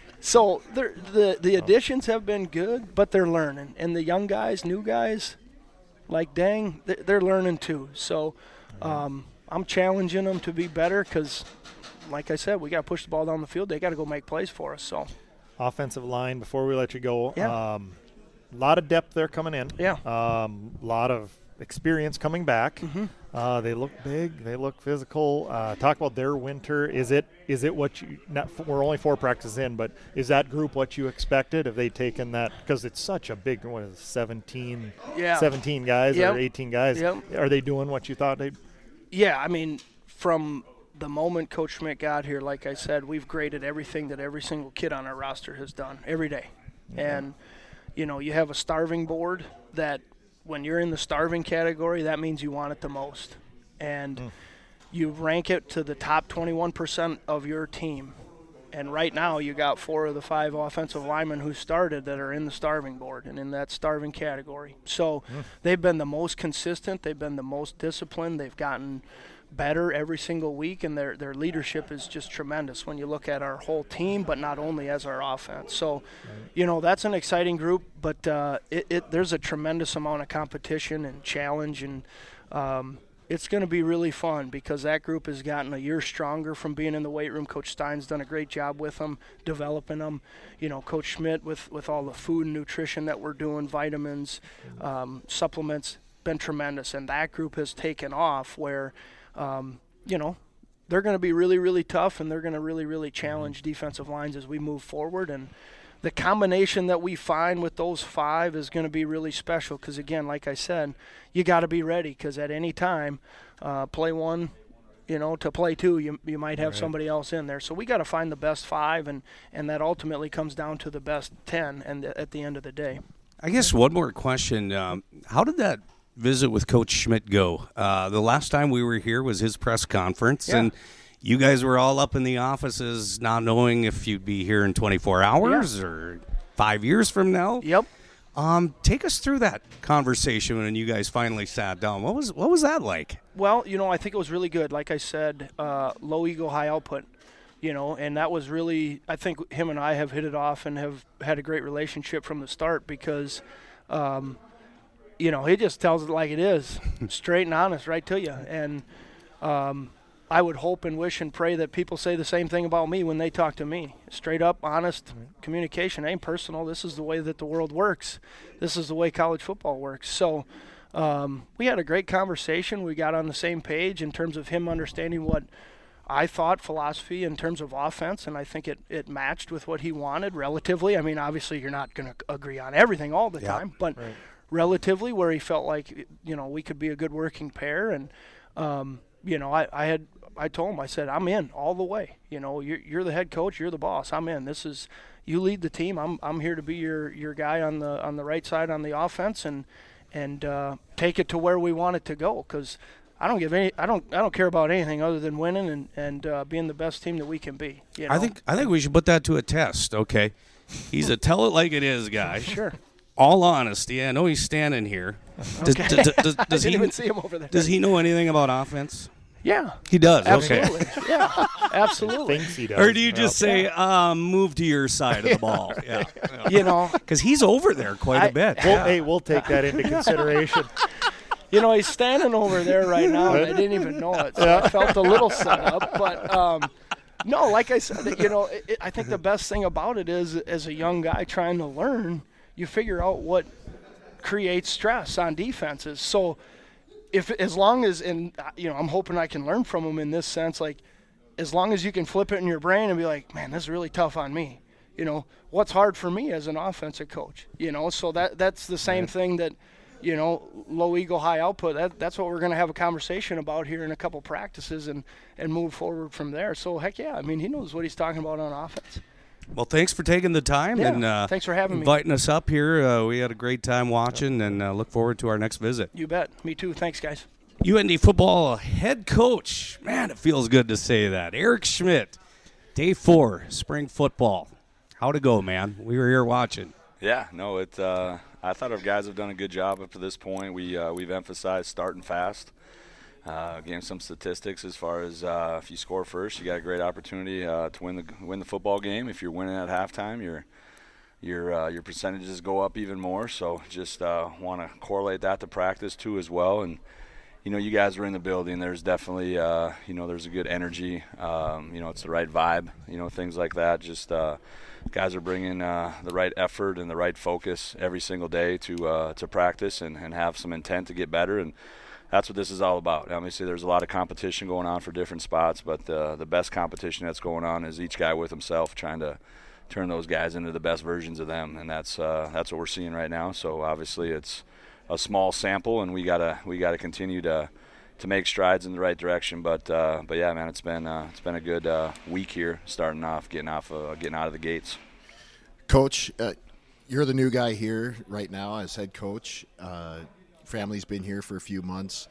so the additions have been good, but they're learning. And the young guys, new guys, like, dang, they're learning too. So I'm challenging them to be better because, like I said, we got to push the ball down the field. They got to go make plays for us. So offensive line, before we let you go, Yeah. a lot of depth there coming in. Yeah. A lot of experience coming back. Mm-hmm. They look big. They look physical. Talk about their winter. Is it what you – we're only 4 practices in, but is that group what you expected? Have they taken that – because it's such a big – what is it, 17 guys Yep. or 18 guys. Yep. Are they doing what you thought they'd – Yeah, I mean, from the moment Coach Schmidt got here, like I said, we've graded everything that every single kid on our roster has done every day. And, you know, you have a starving board that when you're in the starving category, that means you want it the most. And you rank it to the top 21% of your team. And right now you got 4 of the 5 offensive linemen who started that are in the starving board and in that starving category. So they've been the most consistent. They've been the most disciplined. They've gotten better every single week, and their leadership is just tremendous when you look at our whole team, but not only as our offense. So, you know, that's an exciting group, but there's a tremendous amount of competition and challenge, and it's going to be really fun because that group has gotten a year stronger from being in the weight room. Coach Stein's done a great job with them, developing them. You know, Coach Schmidt with all the food and nutrition that we're doing, vitamins, supplements, been tremendous. And that group has taken off where, you know, they're going to be really, really tough, and they're going to really, really challenge defensive lines as we move forward. And the combination that we find with those 5 is going to be really special because, again, like I said, you got to be ready because at any time, play 1, you know, to play 2, you might have somebody else in there. So we got to find the best 5, and that ultimately comes down to the best 10 and at the end of the day. I guess one more question. How did that visit with Coach Schmidt go? The last time we were here was his press conference, and you guys were all up in the offices not knowing if you'd be here in 24 hours or 5 years from now. Yep. Take us through that conversation when you guys finally sat down. What was that like? Well, you know, I think it was really good. Like I said, low ego, high output, you know, and that was really, I think him and I have hit it off and have had a great relationship from the start because, you know, he just tells it like it is, straight and honest, right to you. And I would hope and wish and pray that people say the same thing about me when they talk to me. Straight up, honest communication. Ain't personal. This is the way that the world works. This is the way college football works. So we had a great conversation. We got on the same page in terms of him understanding what I thought philosophy in terms of offense, and I think it matched with what he wanted relatively. I mean, obviously you're not going to agree on everything all the time, but relatively where he felt like, you know, we could be a good working pair. And, you know, I told him, I said, I'm in all the way. You know, you're the head coach, you're the boss. I'm in. This is, you lead the team. I'm here to be your guy on the right side on the offense and take it to where we want it to go. Because I don't care about anything other than winning and being the best team that we can be. You know? I think we should put that to a test. Okay, he's a tell it like it is guy. Sure. All honesty, I know he's standing here. Does I didn't even see him over there. Does he know anything about offense? Yeah. He does. Absolutely. Okay. Yeah. Absolutely. Thinks he does. Or do you just say, move to your side of the ball? Yeah. You know, Because he's over there quite a bit. Hey, we'll take that into consideration. you know, he's standing over there right now, and I didn't even know it. So I felt a little set up. But, no, like I said, you know, I think the best thing about it is as a young guy trying to learn, you figure out what creates stress on defenses. So as long as, and, you know, I'm hoping I can learn from him in this sense, like, as long as you can flip it in your brain and be like, man, this is really tough on me. You know, what's hard for me as an offensive coach, you know? So that's the same thing that, you know, low ego, high output. That's what we're going to have a conversation about here in a couple practices and move forward from there. So, heck yeah, I mean, he knows what he's talking about on offense. Well, thanks for taking the time and thanks for having me. Inviting us up here. We had a great time watching and look forward to our next visit. You bet. Me too. Thanks, guys. UND football head coach. Man, it feels good to say that. Eric Schmidt, day 4, spring football. How'd it go, man? We were here watching. Yeah, no, I thought our guys have done a good job up to this point. We've emphasized starting fast. Gave some statistics as far as if you score first, you got a great opportunity to win the football game. If you're winning at halftime, your percentages go up even more. So just want to correlate that to practice too as well. And you guys were in the building. There's definitely there's a good energy. It's the right vibe. Things like that. Just guys are bringing the right effort and the right focus every single day to practice and have some intent to get better. And that's what this is all about. Obviously, there's a lot of competition going on for different spots, but the best competition that's going on is each guy with himself, trying to turn those guys into the best versions of them, and that's what we're seeing right now. So obviously, it's a small sample, and we gotta continue to make strides in the right direction. But yeah, man, it's been a good week here, starting off, getting out of the gates. Coach, you're the new guy here right now as head coach. Family's been here for a few months.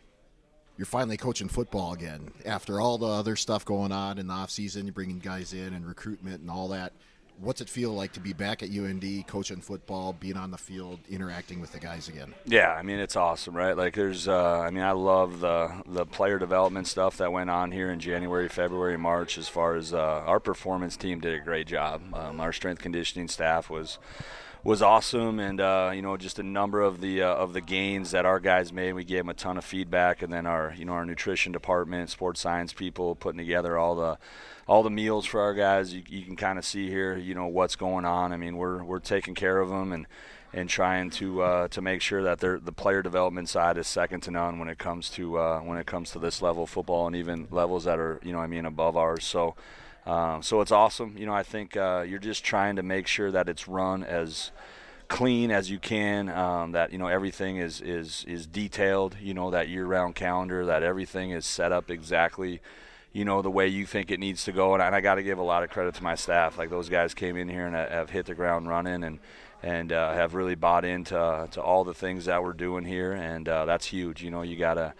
You're finally coaching football again after all the other stuff going on in the off season. You're bringing guys in and recruitment and all that. What's it feel like to be back at UND, coaching football, being on the field, interacting with the guys again? Yeah, it's awesome, right? Like there's, I love the player development stuff that went on here in January, February, March. As far as our performance team did a great job. Our strength conditioning staff was awesome, and just a number of the gains that our guys made. We gave them a ton of feedback, and then our nutrition department, sports science people putting together all the meals for our guys. You can kind of see here, what's going on. We're taking care of them and trying to make sure that the player development side is second to none when it comes to this level of football, and even levels that are above ours. So it's awesome. I think you're just trying to make sure that it's run as clean as you can, that everything is detailed, that year-round calendar, that everything is set up exactly the way you think it needs to go. And I got to give a lot of credit to my staff. Like, those guys came in here and have hit the ground running and have really bought into all the things that we're doing here, and that's huge. You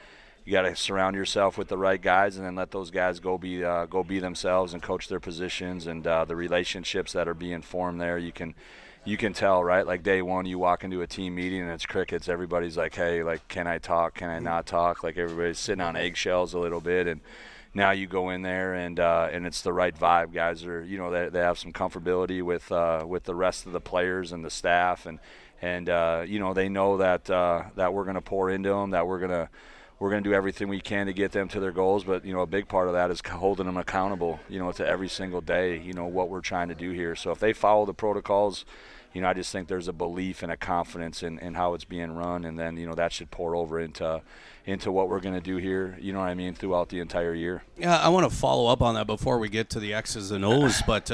gotta surround yourself with the right guys, and then let those guys go be themselves and coach their positions, and the relationships that are being formed there. You can tell, right? Like, day one, you walk into a team meeting and it's crickets. Everybody's like, hey, like, can I talk? Can I not talk? Like, everybody's sitting on eggshells a little bit, and now you go in there and it's the right vibe. Guys are, they have some comfortability with the rest of the players and the staff, and they know that we're going to pour into them, that we're going to do everything we can to get them to their goals. But, a big part of that is holding them accountable, to every single day, what we're trying to do here. So if they follow the protocols, I just think there's a belief and a confidence in how it's being run, and then, that should pour over into what we're going to do here, throughout the entire year. Yeah, I want to follow up on that before we get to the X's and O's, but,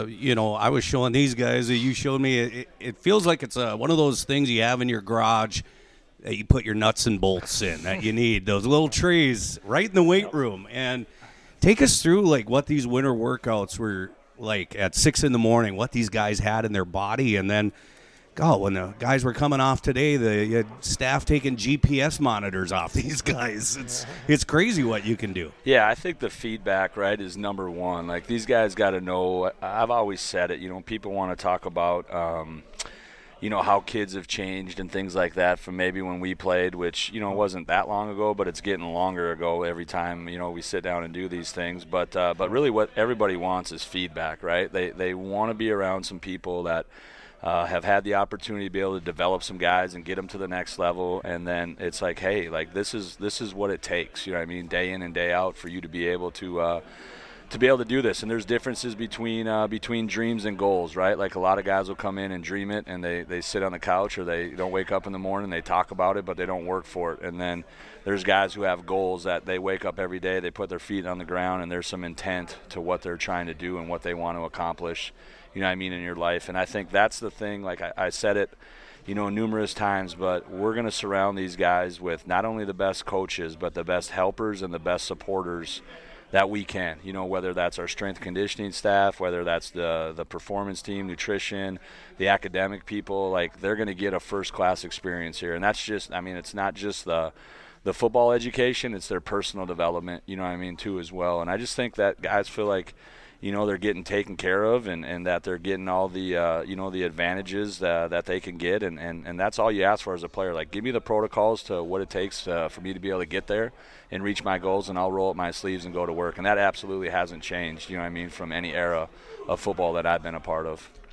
I was showing these guys, you showed me, it feels like it's one of those things you have in your garage that you put your nuts and bolts in, that you need, those little trays right in the weight room. And take us through, like, what these winter workouts were like at 6 a.m, what these guys had in their body. And then, when the guys were coming off today, the staff taking GPS monitors off these guys. It's crazy what you can do. Yeah, I think the feedback, right, is number one. Like, these guys got to know, I've always said it, people want to talk about how kids have changed and things like that from maybe when we played, which, wasn't that long ago, but it's getting longer ago every time, we sit down and do these things. But really what everybody wants is feedback, right? They want to be around some people that have had the opportunity to be able to develop some guys and get them to the next level. And then it's like, hey, like, this is what it takes, day in and day out, for you to be able to do this. And there's differences between dreams and goals, right? Like, a lot of guys will come in and dream it, and they sit on the couch, or they don't wake up in the morning, they talk about it, but they don't work for it. And then there's guys who have goals that they wake up every day, they put their feet on the ground, and there's some intent to what they're trying to do and what they want to accomplish, in your life. And I think that's the thing. Like, I said it, numerous times, but we're going to surround these guys with not only the best coaches, but the best helpers and the best supporters that we can, whether that's our strength conditioning staff, whether that's the performance team, nutrition, the academic people. Like, they're going to get a first-class experience here. And that's just, it's not just the football education, it's their personal development, too, as well. And I just think that guys feel like, they're getting taken care of, and that they're getting all the, the advantages that they can get. And that's all you ask for as a player. Like, give me the protocols to what it takes for me to be able to get there and reach my goals, and I'll roll up my sleeves and go to work. And that absolutely hasn't changed, from any era of football that I've been a part of.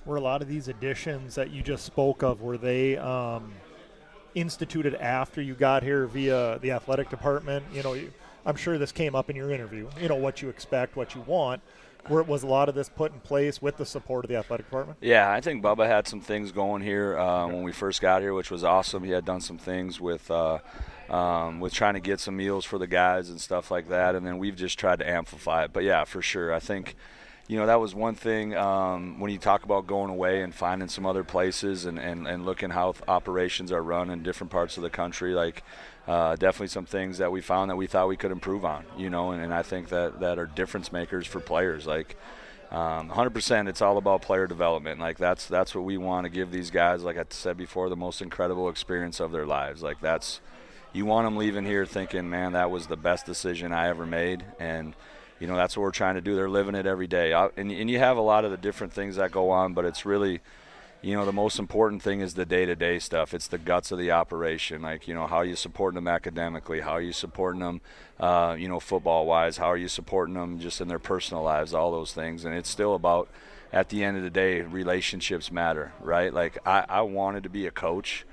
Were a lot of these additions that you just spoke of, were they instituted after you got here via the athletic department? I'm sure this came up in your interview, what you expect, what you want. Was a lot of this put in place with the support of the athletic department? Yeah, I think Bubba had some things going here when we first got here, which was awesome. He had done some things with trying to get some meals for the guys and stuff like that, and then we've just tried to amplify it. But, yeah, for sure. I think, that was one thing when you talk about going away and finding some other places and looking how operations are run in different parts of the country, like definitely some things that we found that we thought we could improve on, and I think that are difference makers for players. Like 100% it's all about player development. Like that's what we want to give these guys, like I said before, the most incredible experience of their lives. Like you want them leaving here thinking, man, that was the best decision I ever made. And that's what we're trying to do. They're living it every day. And you have a lot of the different things that go on, but it's really, the most important thing is the day-to-day stuff. It's the guts of the operation. Like, how are you supporting them academically? How are you supporting them, football-wise? How are you supporting them just in their personal lives, all those things? And it's still about, at the end of the day, relationships matter, right? Like, I wanted to be a coach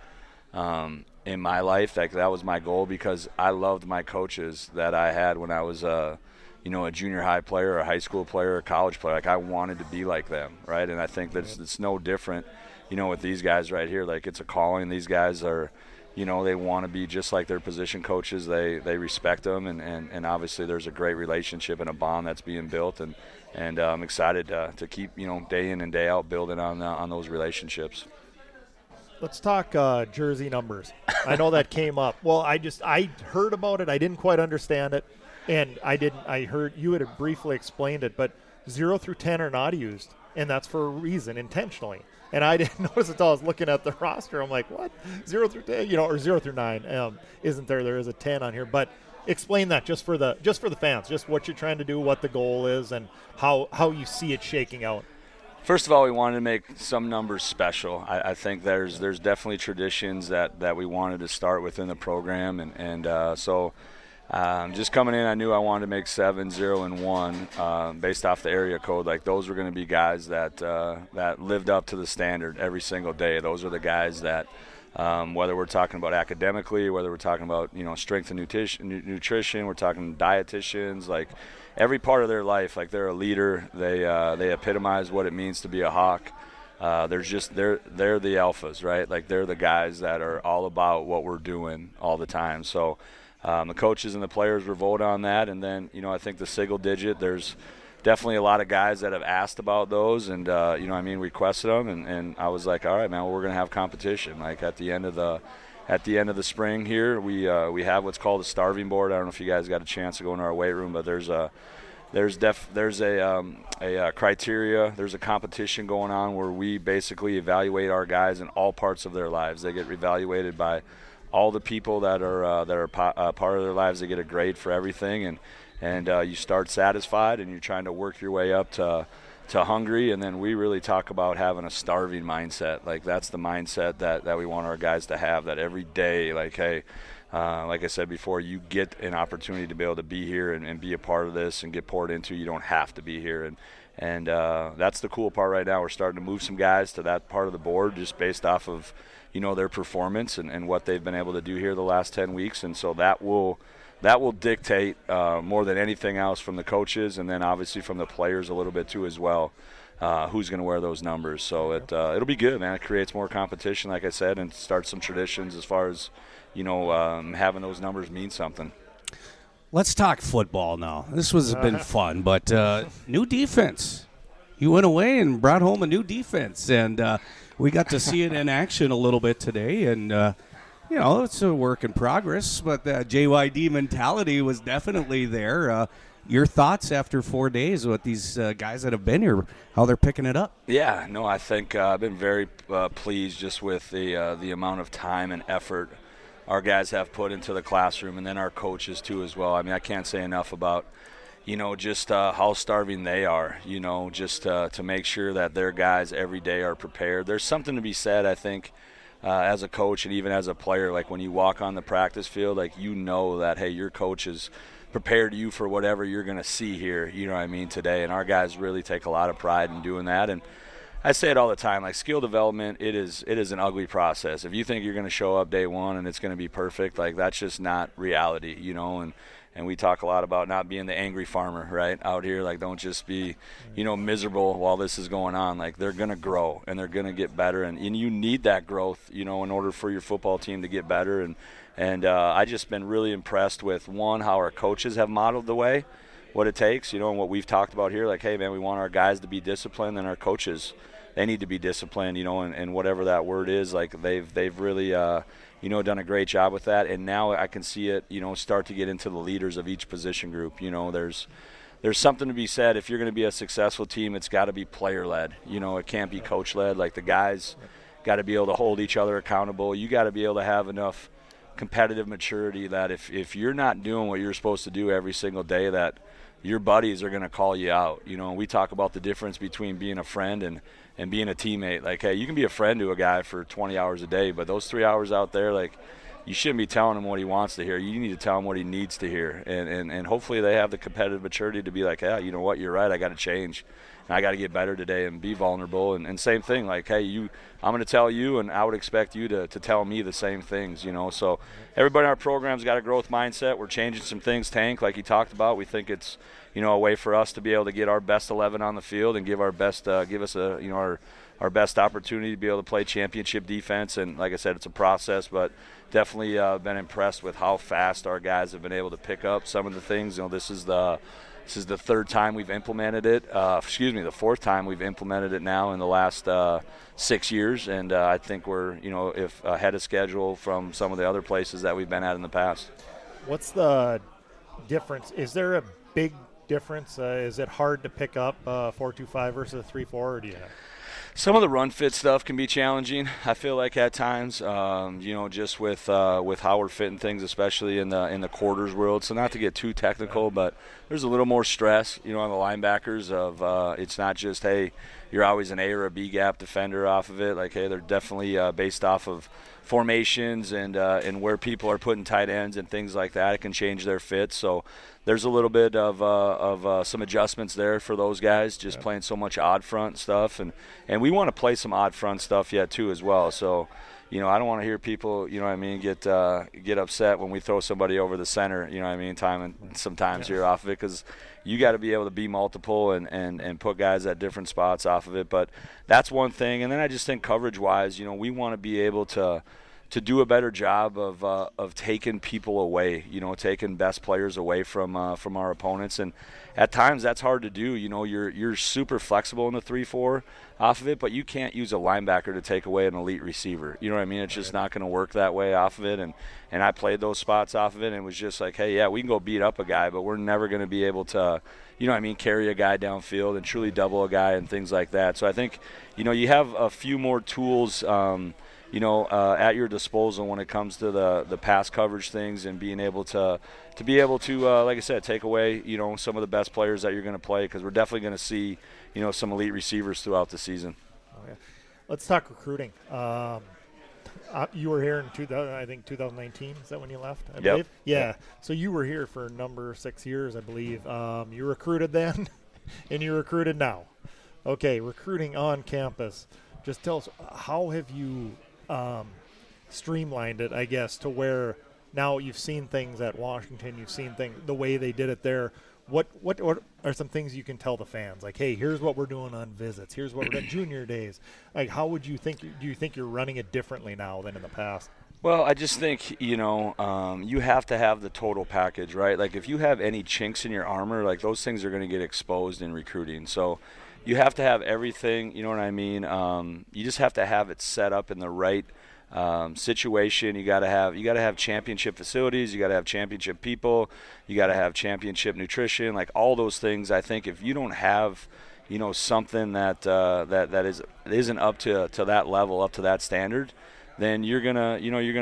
in my life. Like, that was my goal because I loved my coaches that I had when I was a junior high player, a high school player, a college player. Like, I wanted to be like them, right? And I think that it's no different, with these guys right here. Like, it's a calling. These guys are, they want to be just like their position coaches. They respect them, and obviously there's a great relationship and a bond that's being built, and I'm excited to keep, day in and day out building on those relationships. Let's talk jersey numbers. I know that came up. Well, I heard about it. I didn't quite understand it. And I heard you had briefly explained it, but 0 through 10 are not used, and that's for a reason, intentionally. And I didn't notice it until I was looking at the roster. I'm like, what? 0 through 10, or 0 through 9 isn't there? There is a 10 on here. But explain that just for the fans, just what you're trying to do, what the goal is, and how you see it shaking out. First of all, we wanted to make some numbers special. I think there's definitely traditions that we wanted to start within the program, and so just coming in, I knew I wanted to make 7, 0, and 1 based off the area code. Like, those were going to be guys that lived up to the standard every single day. Those are the guys that, whether we're talking about academically, whether we're talking about strength and nutrition, we're talking dietitians, like every part of their life, like they're a leader. They epitomize what it means to be a Hawk. They're the alphas, right? Like, they're the guys that are all about what we're doing all the time. So the coaches and the players were voted on that, and then I think the single digit, there's definitely a lot of guys that have asked about those, and requested them, and I was like, all right, man, well, we're gonna have competition. Like, at the end of the spring here, we have what's called a starving board. I don't know if you guys got a chance to go into our weight room, but there's a criteria. There's a competition going on where we basically evaluate our guys in all parts of their lives. They get evaluated by all the people that are part of their lives. They get a grade for everything, and you start satisfied, and you're trying to work your way up to hungry, and then we really talk about having a starving mindset. Like, that's the mindset that we want our guys to have, that every day, like, hey, like I said before, you get an opportunity to be able to be here and be a part of this and get poured into. You don't have to be here, and that's the cool part right now. We're starting to move some guys to that part of the board just based off of their performance and what they've been able to do here the last 10 weeks. And so that will dictate more than anything else from the coaches, and then obviously from the players a little bit too as well, who's going to wear those numbers. So it'll be good, man. It creates more competition, like I said, and starts some traditions as far as, having those numbers mean something. Let's talk football now. This has been fun, but new defense. You went away and brought home a new defense, and we got to see it in action a little bit today, and it's a work in progress, but the JYD mentality was definitely there. Your thoughts after 4 days with these guys that have been here, how they're picking it up? Yeah, no, I think I've been very pleased just with the amount of time and effort our guys have put into the classroom, and then our coaches too as well. I mean, I can't say enough about just how starving they are, just to make sure that their guys every day are prepared. There's something to be said, I think, as a coach and even as a player, like when you walk on the practice field, like that, hey, your coach has prepared you for whatever you're going to see here, today. And our guys really take a lot of pride in doing that. And I say it all the time, like skill development, it is an ugly process. If you think you're going to show up day one and it's going to be perfect, like that's just not reality, you know. And we talk a lot about not being the angry farmer, right, out here. Like, don't just be, you know, miserable while this is going on. Like, they're going to grow and they're going to get better, and you need that growth, you know, in order for your football team to get better. And I just been really impressed with, one, how our coaches have modeled the way, what it takes, you know, and what we've talked about here. Like, hey, man, we want our guys to be disciplined, and our coaches, they need to be disciplined, you know, and whatever that word is. Like, they've really you know, done a great job with that. And now I can see it, you know, start to get into the leaders of each position group. You know, there's something to be said. If you're going to be a successful team, it's got to be player-led. You know, it can't be coach-led. Like, the guys got to be able to hold each other accountable. You got to be able to have enough competitive maturity that if you're not doing what you're supposed to do every single day, that your buddies are going to call you out. You know, we talk about the difference between being a friend and being a teammate. Like, hey, you can be a friend to a guy for 20 hours a day, but those 3 hours out there, like, you shouldn't be telling him what he wants to hear. You need to tell him what he needs to hear. And hopefully they have the competitive maturity to be like, yeah, you know what, you're right, I got to change. And I got to get better today and be vulnerable. And same thing, like, hey, I'm going to tell you, and I would expect you to tell me the same things, you know. So everybody in our program's got a growth mindset. We're changing some things, Tank, like he talked about. We think it's, you know, a way for us to be able to get our best 11 on the field and give us our best opportunity to be able to play championship defense. And like I said, it's a process, but definitely been impressed with how fast our guys have been able to pick up some of the things. You know, this is the third time we've implemented it. The fourth time we've implemented it now in the last 6 years, and I think we're, you know, if ahead of schedule from some of the other places that we've been at in the past. What's the difference? Is there a big difference? Is it hard to pick up 4-2-5 versus 3-4, or do you have? Some of the run fit stuff can be challenging, I feel like, at times, you know, just with how we're fitting things, especially in the quarters world. So not to get too technical, but there's a little more stress, you know, on the linebackers of it's not just, hey, you're always an A or a B gap defender off of it. Like, hey, they're definitely based off of formations and where people are putting tight ends and things like that. It can change their fit. So there's a little bit of some adjustments there for those guys, just playing so much odd front stuff. And we want to play some odd front stuff yet, too, as well. So, you know, I don't want to hear people, you know what I mean, get upset when we throw somebody over the center, you know what I mean, sometimes here off of it, because you got to be able to be multiple and put guys at different spots off of it. But that's one thing. And then I just think coverage-wise, you know, we want to be able to do a better job of taking people away, you know, taking best players away from our opponents. And at times that's hard to do. You know, you're super flexible in the 3-4 off of it, but you can't use a linebacker to take away an elite receiver. You know what I mean? It's just not going to work that way off of it. And I played those spots off of it, and it was just like, hey, yeah, we can go beat up a guy, but we're never going to be able to, you know what I mean, carry a guy downfield and truly double a guy and things like that. So I think, you know, you have a few more tools you know, at your disposal when it comes to the pass coverage things, and being able to like I said, take away, you know, some of the best players that you're going to play, because we're definitely going to see, you know, some elite receivers throughout the season. Okay. Let's talk recruiting. You were here in 2019. Is that when you left? I believe. Yeah. So you were here for number 6 years, I believe. You recruited then, and you recruited now. Okay, recruiting on campus. Just tell us, how have you streamlined it, I guess, to where now you've seen things at Washington, you've seen things the way they did it there. What are some things you can tell the fans? Like, hey, here's what we're doing on visits. Here's what we're doing junior days. Like, how would you think? Do you think you're running it differently now than in the past? Well, I just think, you know, you have to have the total package, right? Like, if you have any chinks in your armor, like, those things are going to get exposed in recruiting. So you have to have everything, you know what I mean? You just have to have it set up in the right situation. You got to have championship facilities. You got to have championship people. You got to have championship nutrition. Like, all those things. I think if you don't have, you know, something that isn't up to that level, up to that standard, then you're gonna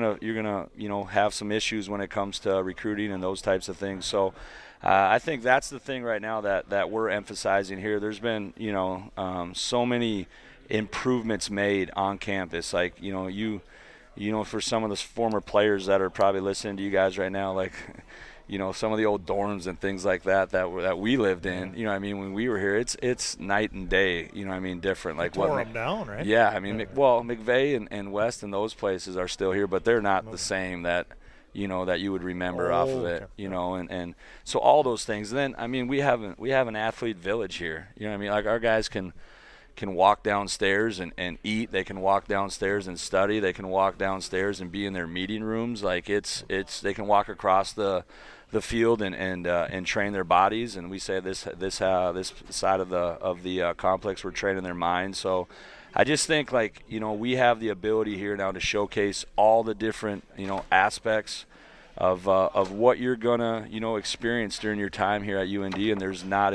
have some issues when it comes to recruiting and those types of things. So I think that's the thing right now that we're emphasizing here. There's been, you know, so many improvements made on campus. Like, you know, for some of the former players that are probably listening to you guys right now, like, some of the old dorms and things like that we lived in. You know what I mean? When we were here, it's night and day. You know what I mean? Different. Like tore them down, right? Yeah, I mean, McVeigh and West and those places are still here, but they're not the same that you would remember off of it. Okay. And so all those things. And then I mean, we have an athlete village here. You know what I mean? Like our guys can walk downstairs and eat. They can walk downstairs and study. They can walk downstairs and be in their meeting rooms. Like they can walk across the field and train their bodies. And we say this side of the complex, we're training their minds. So I just think we have the ability here now to showcase all the different aspects of what you're gonna experience during your time here at UND. And there's not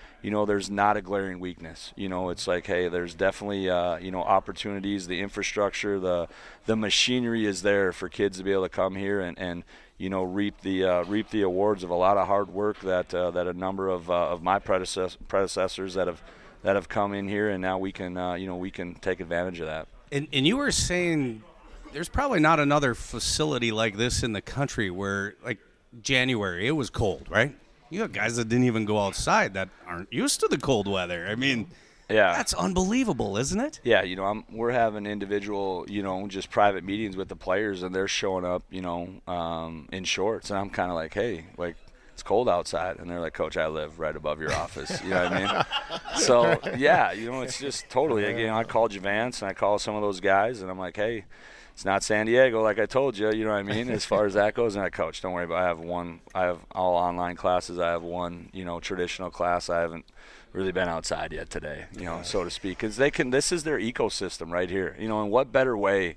a glaring weakness. It's like, hey, there's definitely opportunities. The infrastructure, the machinery is there for kids to be able to come here and reap the awards of a lot of hard work that a number of my predecessors that have come in here, and now we can take advantage of that. And you were saying there's probably not another facility like this in the country where, like, January, it was cold, right? You got guys that didn't even go outside that aren't used to the cold weather. I mean, yeah, that's unbelievable, isn't it? Yeah, we're having individual, just private meetings with the players, and they're showing up, in shorts, and I'm kind of like, hey, like, it's cold outside, and they're like, Coach, I live right above your office. You know what I mean? So yeah, it's just totally. Again, I call Javance and I call some of those guys, and I'm like, hey, it's not San Diego, like I told you. You know what I mean? As far as that goes, and Coach, don't worry about it. I have all online classes. I have one, traditional class. I haven't really been outside yet today, so to speak, because this is their ecosystem right here. And what better way,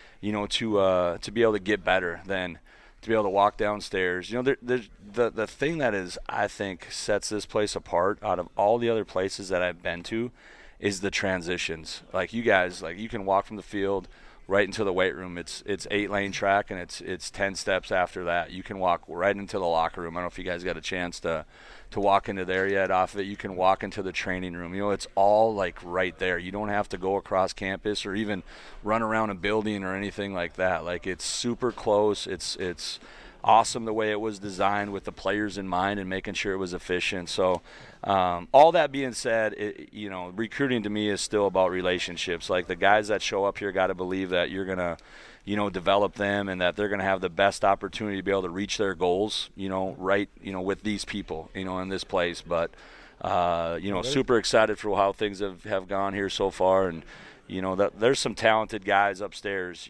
to be able to get better than to be able to walk downstairs. The thing that is, I think, sets this place apart out of all the other places that I've been to is the transitions. Like you guys, you can walk from the field right into the weight room. It's 8-lane track, and it's 10 steps after that. You can walk right into the locker room. I don't know if you guys got a chance to walk into there yet. Off of it, you can walk into the training room. It's all right there. You don't have to go across campus or even run around a building or anything like that. It's super close. It's awesome the way it was designed with the players in mind and making sure it was efficient. So all that being said, recruiting to me is still about relationships. Like the guys that show up here got to believe that you're going to develop them and that they're going to have the best opportunity to be able to reach their goals, with these people, in this place. But, super excited for how things have gone here so far. And, there's some talented guys upstairs,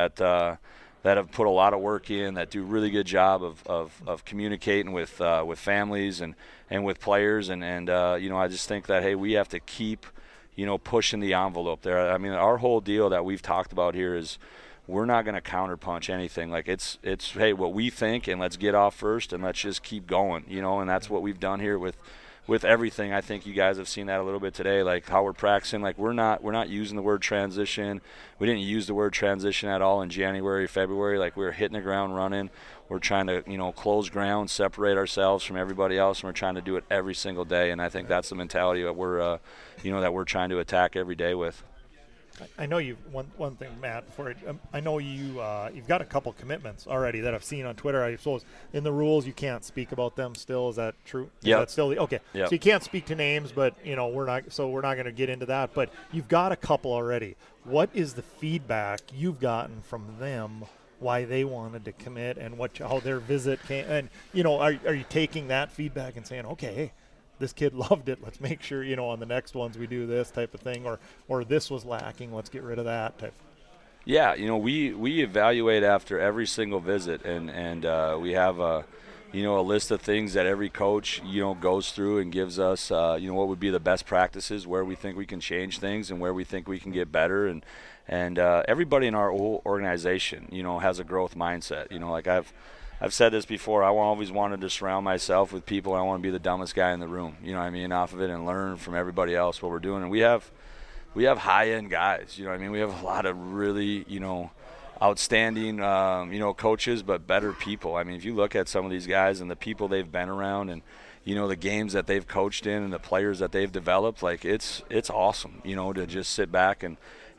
that have put a lot of work in, that do a really good job of communicating with families and with players. And I just think that, hey, we have to keep, pushing the envelope there. I mean, our whole deal that we've talked about here is we're not going to counterpunch anything. Like it's hey, what we think, and let's get off first, and let's just keep going, and that's what we've done here with everything. I think you guys have seen that a little bit today, like how we're practicing. Like we're not using the word transition. We didn't use the word transition at all in January, February. Like we were hitting the ground running. We're trying to, close ground, separate ourselves from everybody else, and we're trying to do it every single day. And I think that's the mentality that we're trying to attack every day with. I know you. One thing, Matt. I know you've got a couple commitments already that I've seen on Twitter. I suppose in the rules you can't speak about them. Still, is that true? Yeah. That still okay? Yep. So you can't speak to names, but we're not going to get into that. But you've got a couple already. What is the feedback you've gotten from them? Why they wanted to commit and how their visit came? And are you taking that feedback and saying, okay, hey, this kid loved it, let's make sure on the next ones we do this type of thing, or this was lacking, let's get rid of that type? Yeah, we evaluate after every single visit, and we have a list of things that every coach goes through and gives us what would be the best practices, where we think we can change things and where we think we can get better, and everybody in our whole organization has a growth mindset. Like I've said this before, I always wanted to surround myself with people. I want to be the dumbest guy in the room, off of it, and learn from everybody else what we're doing. And we have high-end guys, we have a lot of really, outstanding, coaches, but better people. I mean, if you look at some of these guys and the people they've been around and, the games that they've coached in and the players that they've developed, like it's awesome, to just sit back and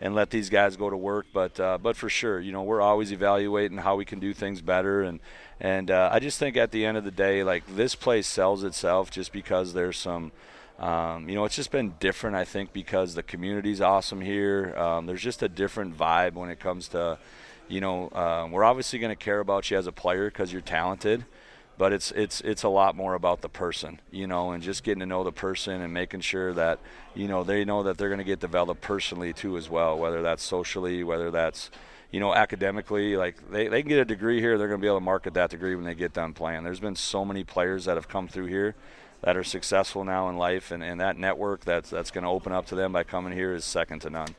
let these guys go to work. But for sure, you know, we're always evaluating how we can do things better. And I just think at the end of the day, like, this place sells itself just because there's some, you know, it's just been different, I think, because the community's awesome here. There's just a different vibe when it comes to, you know, we're obviously going to care about you as a player because you're talented. But it's a lot more about the person, you know, and just getting to know the person and making sure that, you know, they know that they're going to get developed personally too as well, whether that's socially, whether that's, you know, academically. Like, they can get a degree here, they're going to be able to market that degree when they get done playing. There's been so many players that have come through here that are successful now in life, and that network that's going to open up to them by coming here is second to none.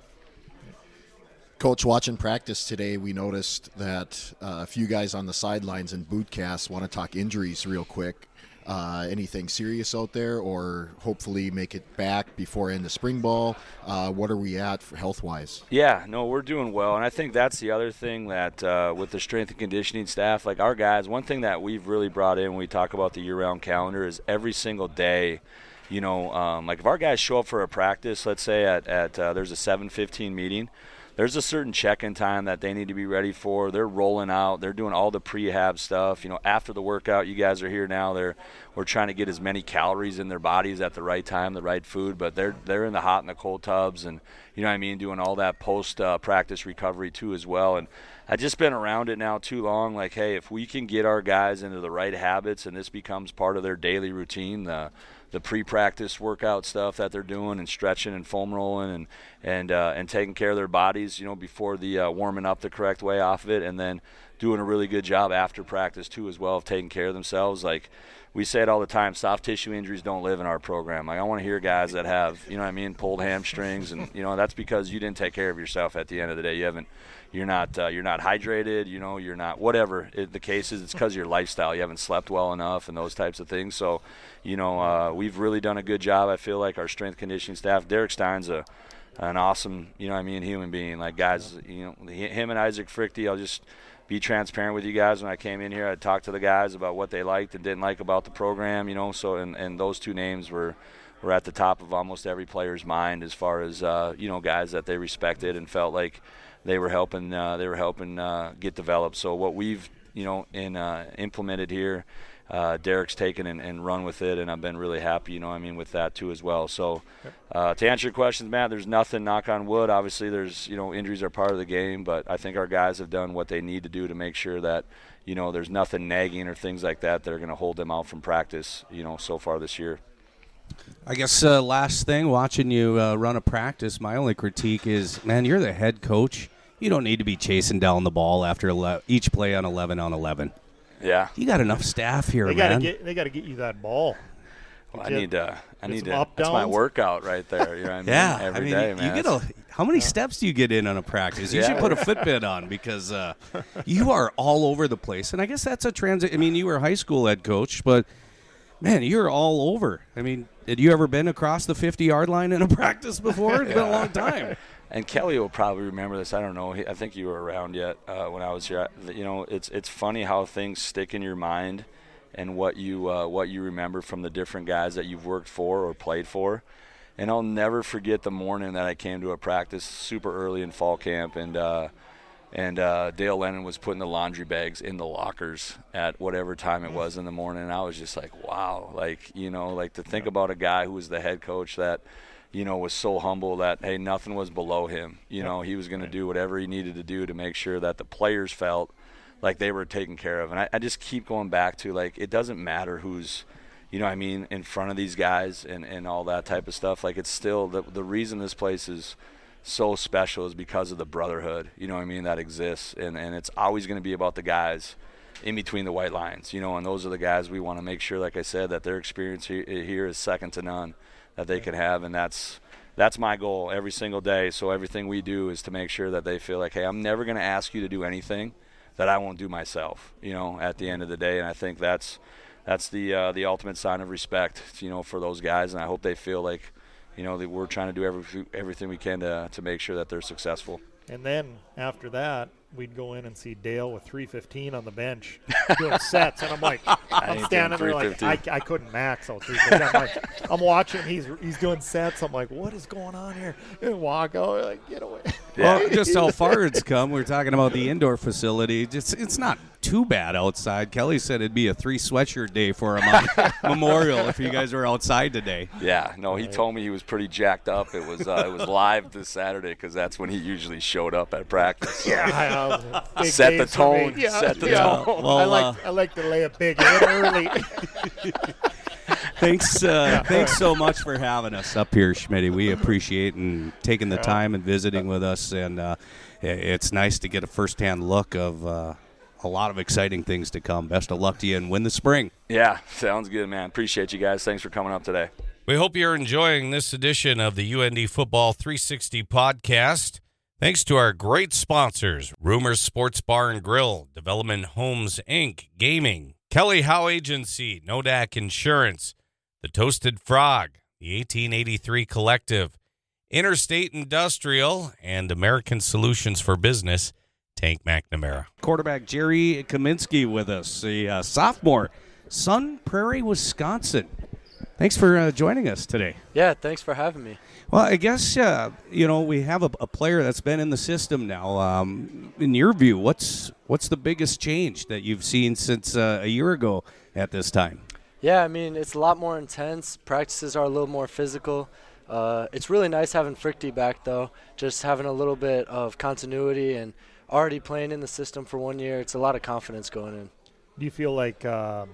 Coach, watching practice today, we noticed that a few guys on the sidelines in bootcast want to talk injuries real quick. Anything serious out there, or hopefully make it back before end of spring ball? What are we at for health-wise? Yeah, no, we're doing well, and I think that's the other thing that with the strength and conditioning staff, like our guys, one thing that we've really brought in when we talk about the year-round calendar is every single day, you know, like if our guys show up for a practice, let's say at there's a 7:15 meeting, there's a certain check-in time that they need to be ready for. They're rolling out. They're doing all the prehab stuff. You know, after the workout, you guys are here now. We're trying to get as many calories in their bodies at the right time, the right food. But they're in the hot and the cold tubs, and you know what I mean, doing all that post-practice recovery too as well. And I've just been around it now too long. Like, hey, if we can get our guys into the right habits and this becomes part of their daily routine, the pre-practice workout stuff that they're doing and stretching and foam rolling and taking care of their bodies, you know, before the warming up the correct way off of it, and then doing a really good job after practice too as well of taking care of themselves. Like we say it all the time, soft tissue injuries don't live in our program. Like, I want to hear guys that have, you know what I mean, pulled hamstrings, and you know, that's because you didn't take care of yourself at the end of the day. You're not hydrated, you know, you're not, whatever the case is, it's because of your lifestyle. You haven't slept well enough and those types of things. So, you know, we've really done a good job. I feel like our strength conditioning staff, Derek Stein's an awesome, you know what I mean, human being. Like, guys, you know, him and Isaac Frichte, I'll just be transparent with you guys. When I came in here, I talked to the guys about what they liked and didn't like about the program, you know, so, and those two names were at the top of almost every player's mind as far as, you know, guys that they respected and felt like they were helping get developed. So what we've, you know, implemented here, Derek's taken and run with it, and I've been really happy, you know, I mean, with that too as well. So to answer your questions, Matt, there's nothing, knock on wood. Obviously, there's, you know, injuries are part of the game, but I think our guys have done what they need to do to make sure that, you know, there's nothing nagging or things like that that are going to hold them out from practice, you know, so far this year. I guess last thing, watching you run a practice, my only critique is, man, you're the head coach. You don't need to be chasing down the ball after each play on 11 on 11. Yeah. You got enough staff here, they man. They got to get you that ball. Well, I need to. Up, that's my workout right there. You know what I mean? Yeah. Every day, man. You get how many steps do you get in on a practice? You should put a Fitbit on, because you are all over the place. And I guess that's a transit. I mean, you were a high school head coach, but, man, you're all over. I mean, had you ever been across the 50-yard line in a practice before? It's been a long time. And Kelly will probably remember this. I don't know. I think you were around yet when I was here. You know, it's funny how things stick in your mind and what you remember from the different guys that you've worked for or played for. And I'll never forget the morning that I came to a practice super early in fall camp, and Dale Lennon was putting the laundry bags in the lockers at whatever time it was in the morning. And I was just like, wow, like, you know, like to think about a guy who was the head coach that, you know, was so humble that, hey, nothing was below him. You know, he was going to do whatever he needed to do to make sure that the players felt like they were taken care of. And I just keep going back to, like, it doesn't matter who's, you know what I mean, in front of these guys and all that type of stuff. Like, it's still the reason this place is so special is because of the brotherhood, you know what I mean, that exists. And it's always going to be about the guys in between the white lines, you know, and those are the guys we want to make sure, like I said, that their experience here is second to none that they can have. And that's my goal every single day. So everything we do is to make sure that they feel like, hey, I'm never going to ask you to do anything that I won't do myself, you know, at the end of the day. And I think that's the ultimate sign of respect, you know, for those guys. And I hope they feel like, you know, that we're trying to do everything we can to make sure that they're successful. And then after that, we'd go in and see Dale with 315 on the bench doing sets, and I'm like, I'm standing there like I couldn't max out 315. I'm watching, he's doing sets. I'm like, what is going on here? And walk out, like, get away. Yeah. Well, just how far it's come. We're talking about the indoor facility. It's not too bad outside. Kelly said it'd be a 3 sweatshirt day for him on Memorial if you guys were outside today. Yeah, no, he told me he was pretty jacked up. It was live this Saturday because that's when he usually showed up at practice. So set the tone. Set the tone. Well, I like to lay a big hit early. Thanks so much for having us up here, Schmitty. We appreciate and taking the time and visiting with us, and it's nice to get a firsthand look of a lot of exciting things to come. Best of luck to you and win the spring. Yeah, sounds good, man. Appreciate you guys. Thanks for coming up today. We hope you're enjoying this edition of the UND Football 360 podcast. Thanks to our great sponsors, Rumors Sports Bar and Grill, Development Homes, Inc., Gaming, Kelly Howe Agency, Nodak Insurance, The Toasted Frog, the 1883 Collective, Interstate Industrial, and American Solutions for Business, Tank McNamara. Quarterback Jerry Kaminsky with us, a sophomore, Sun Prairie, Wisconsin. Thanks for joining us today. Yeah, thanks for having me. Well, I guess, we have a player that's been in the system now. In your view, what's the biggest change that you've seen since a year ago at this time? Yeah, I mean, it's a lot more intense. Practices are a little more physical. It's really nice having Frichty back, though, just having a little bit of continuity and already playing in the system for 1 year. It's a lot of confidence going in. Do you feel like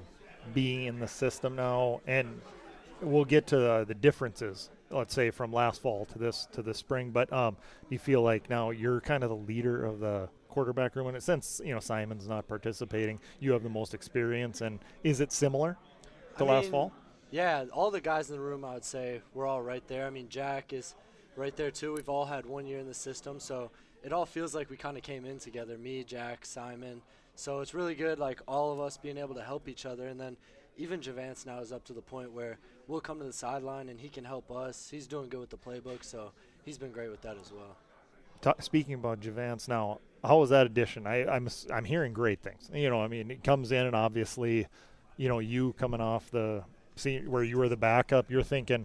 being in the system now, and we'll get to the differences, let's say from last fall to this spring, but do you feel like now you're kind of the leader of the quarterback room, and since Simon's not participating, you have the most experience, and is it similar to last fall? Yeah, all the guys in the room, I would say, we're all right there. I mean, Jack is right there too. We've all had 1 year in the system, so it all feels like we kind of came in together, me, Jack, Simon. So it's really good, like all of us being able to help each other, and then even Javance now is up to the point where we'll come to the sideline and he can help us. He's doing good with the playbook, so he's been great with that as well. Speaking about Javance now, how was that addition? I'm hearing great things. It comes in, and obviously, you coming off the scene where you were the backup, you're thinking,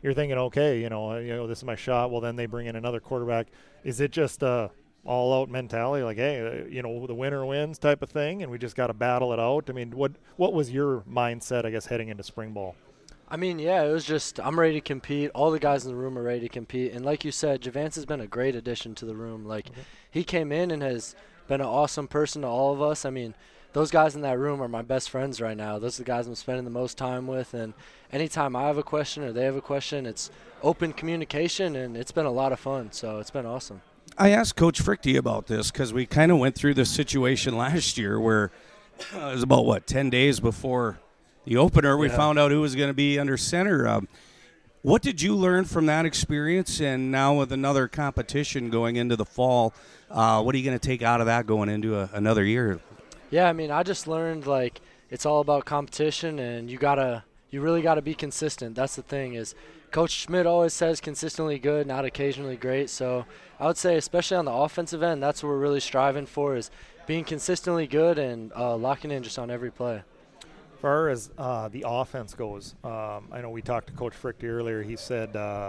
okay, this is my shot. Well, then they bring in another quarterback. Is it just a all-out mentality, like, hey, the winner wins type of thing, and we just got to battle it out? I mean, what was your mindset, I guess, heading into spring ball? I mean, yeah, it was just I'm ready to compete. All the guys in the room are ready to compete. And like you said, Javance has been a great addition to the room. Like, he came in and has been an awesome person to all of us. I mean, those guys in that room are my best friends right now. Those are the guys I'm spending the most time with. And anytime I have a question or they have a question, it's open communication, and it's been a lot of fun. So it's been awesome. I asked Coach Frichty about this because we kind of went through this situation last year where it was about, 10 days before the opener, we found out who was going to be under center. What did you learn from that experience? And now with another competition going into the fall, what are you going to take out of that going into another year? Yeah, I mean, I just learned, like, it's all about competition, and you really got to be consistent. That's the thing is Coach Schmidt always says consistently good, not occasionally great. So I would say, especially on the offensive end, that's what we're really striving for, is being consistently good and locking in just on every play. As far as the offense goes, I know we talked to Coach Frichty earlier. He said,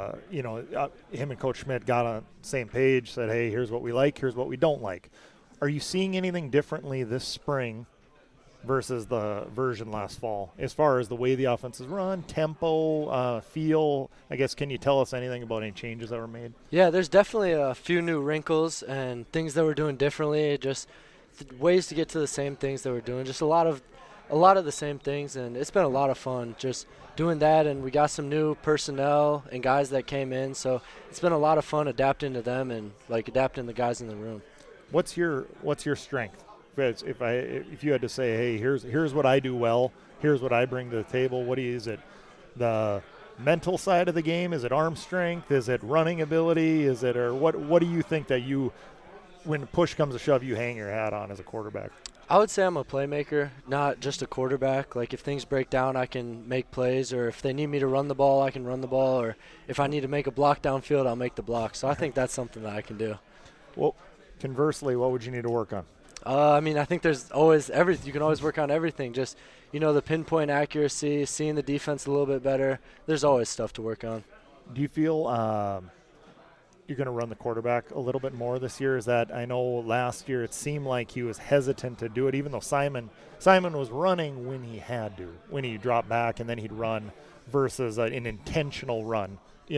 him and Coach Schmidt got on the same page, said, hey, here's what we like, here's what we don't like. Are you seeing anything differently this spring versus the version last fall as far as the way the offense is run, tempo, feel? I guess, can you tell us anything about any changes that were made? Yeah, there's definitely a few new wrinkles and things that we're doing differently, just ways to get to the same things that we're doing, just a lot of the same things, and it's been a lot of fun just doing that. And we got some new personnel and guys that came in, so it's been a lot of fun adapting to them and adapting the guys in the room. What's your strength? If you had to say, hey, here's what I do well, here's what I bring to the table, is it the mental side of the game? Is it arm strength? Is it running ability? Or what do you think that when push comes to shove, you hang your hat on as a quarterback? I would say I'm a playmaker, not just a quarterback. Like, if things break down, I can make plays, or if they need me to run the ball, I can run the ball, or if I need to make a block downfield, I'll make the block. So I think that's something that I can do. Well, conversely, what would you need to work on? I mean, I think there's always everything. You can always work on everything. Just, the pinpoint accuracy, seeing the defense a little bit better. There's always stuff to work on. Do you feel you're going to run the quarterback a little bit more this year? Is that, I know last year it seemed like he was hesitant to do it, even though Simon was running when he had to, when he dropped back and then he'd run versus an intentional run.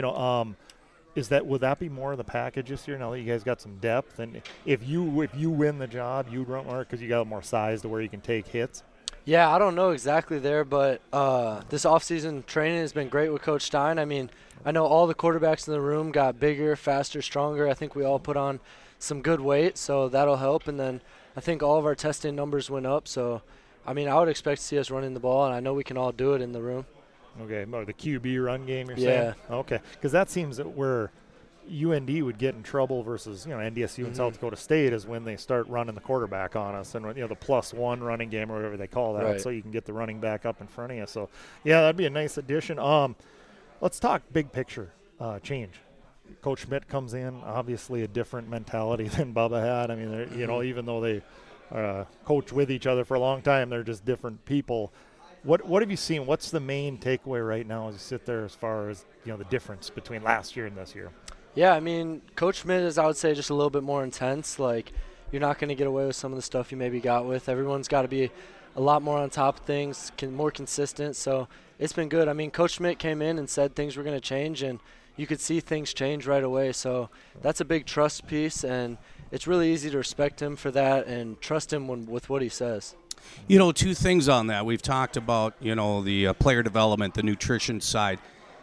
Would that be more of the package this year now that you guys got some depth? And if you win the job, you'd run more because you got more size to where you can take hits? Yeah, I don't know exactly there, but this offseason training has been great with Coach Stein. I mean, I know all the quarterbacks in the room got bigger, faster, stronger. I think we all put on some good weight, so that'll help. And then I think all of our testing numbers went up. So, I mean, I would expect to see us running the ball, and I know we can all do it in the room. Okay, the QB run game you're saying? Yeah. Okay, because that seems that where UND would get in trouble versus NDSU and South Dakota State is when they start running the quarterback on us and the +1 running game or whatever they call that, right. So you can get the running back up in front of you. So yeah, that'd be a nice addition. Let's talk big picture change. Coach Schmidt comes in, obviously a different mentality than Bubba had. I mean, even though they coach with each other for a long time, they're just different people. What have you seen? What's the main takeaway right now as you sit there as far as the difference between last year and this year? Yeah, I mean, Coach Schmidt is, I would say, just a little bit more intense. Like, you're not going to get away with some of the stuff you maybe got with. Everyone's got to be a lot more on top of things, more consistent. So it's been good. I mean, Coach Schmidt came in and said things were going to change, and you could see things change right away. So that's a big trust piece, and it's really easy to respect him for that and trust him with what he says. Two things on that. We've talked about, the player development, the nutrition side.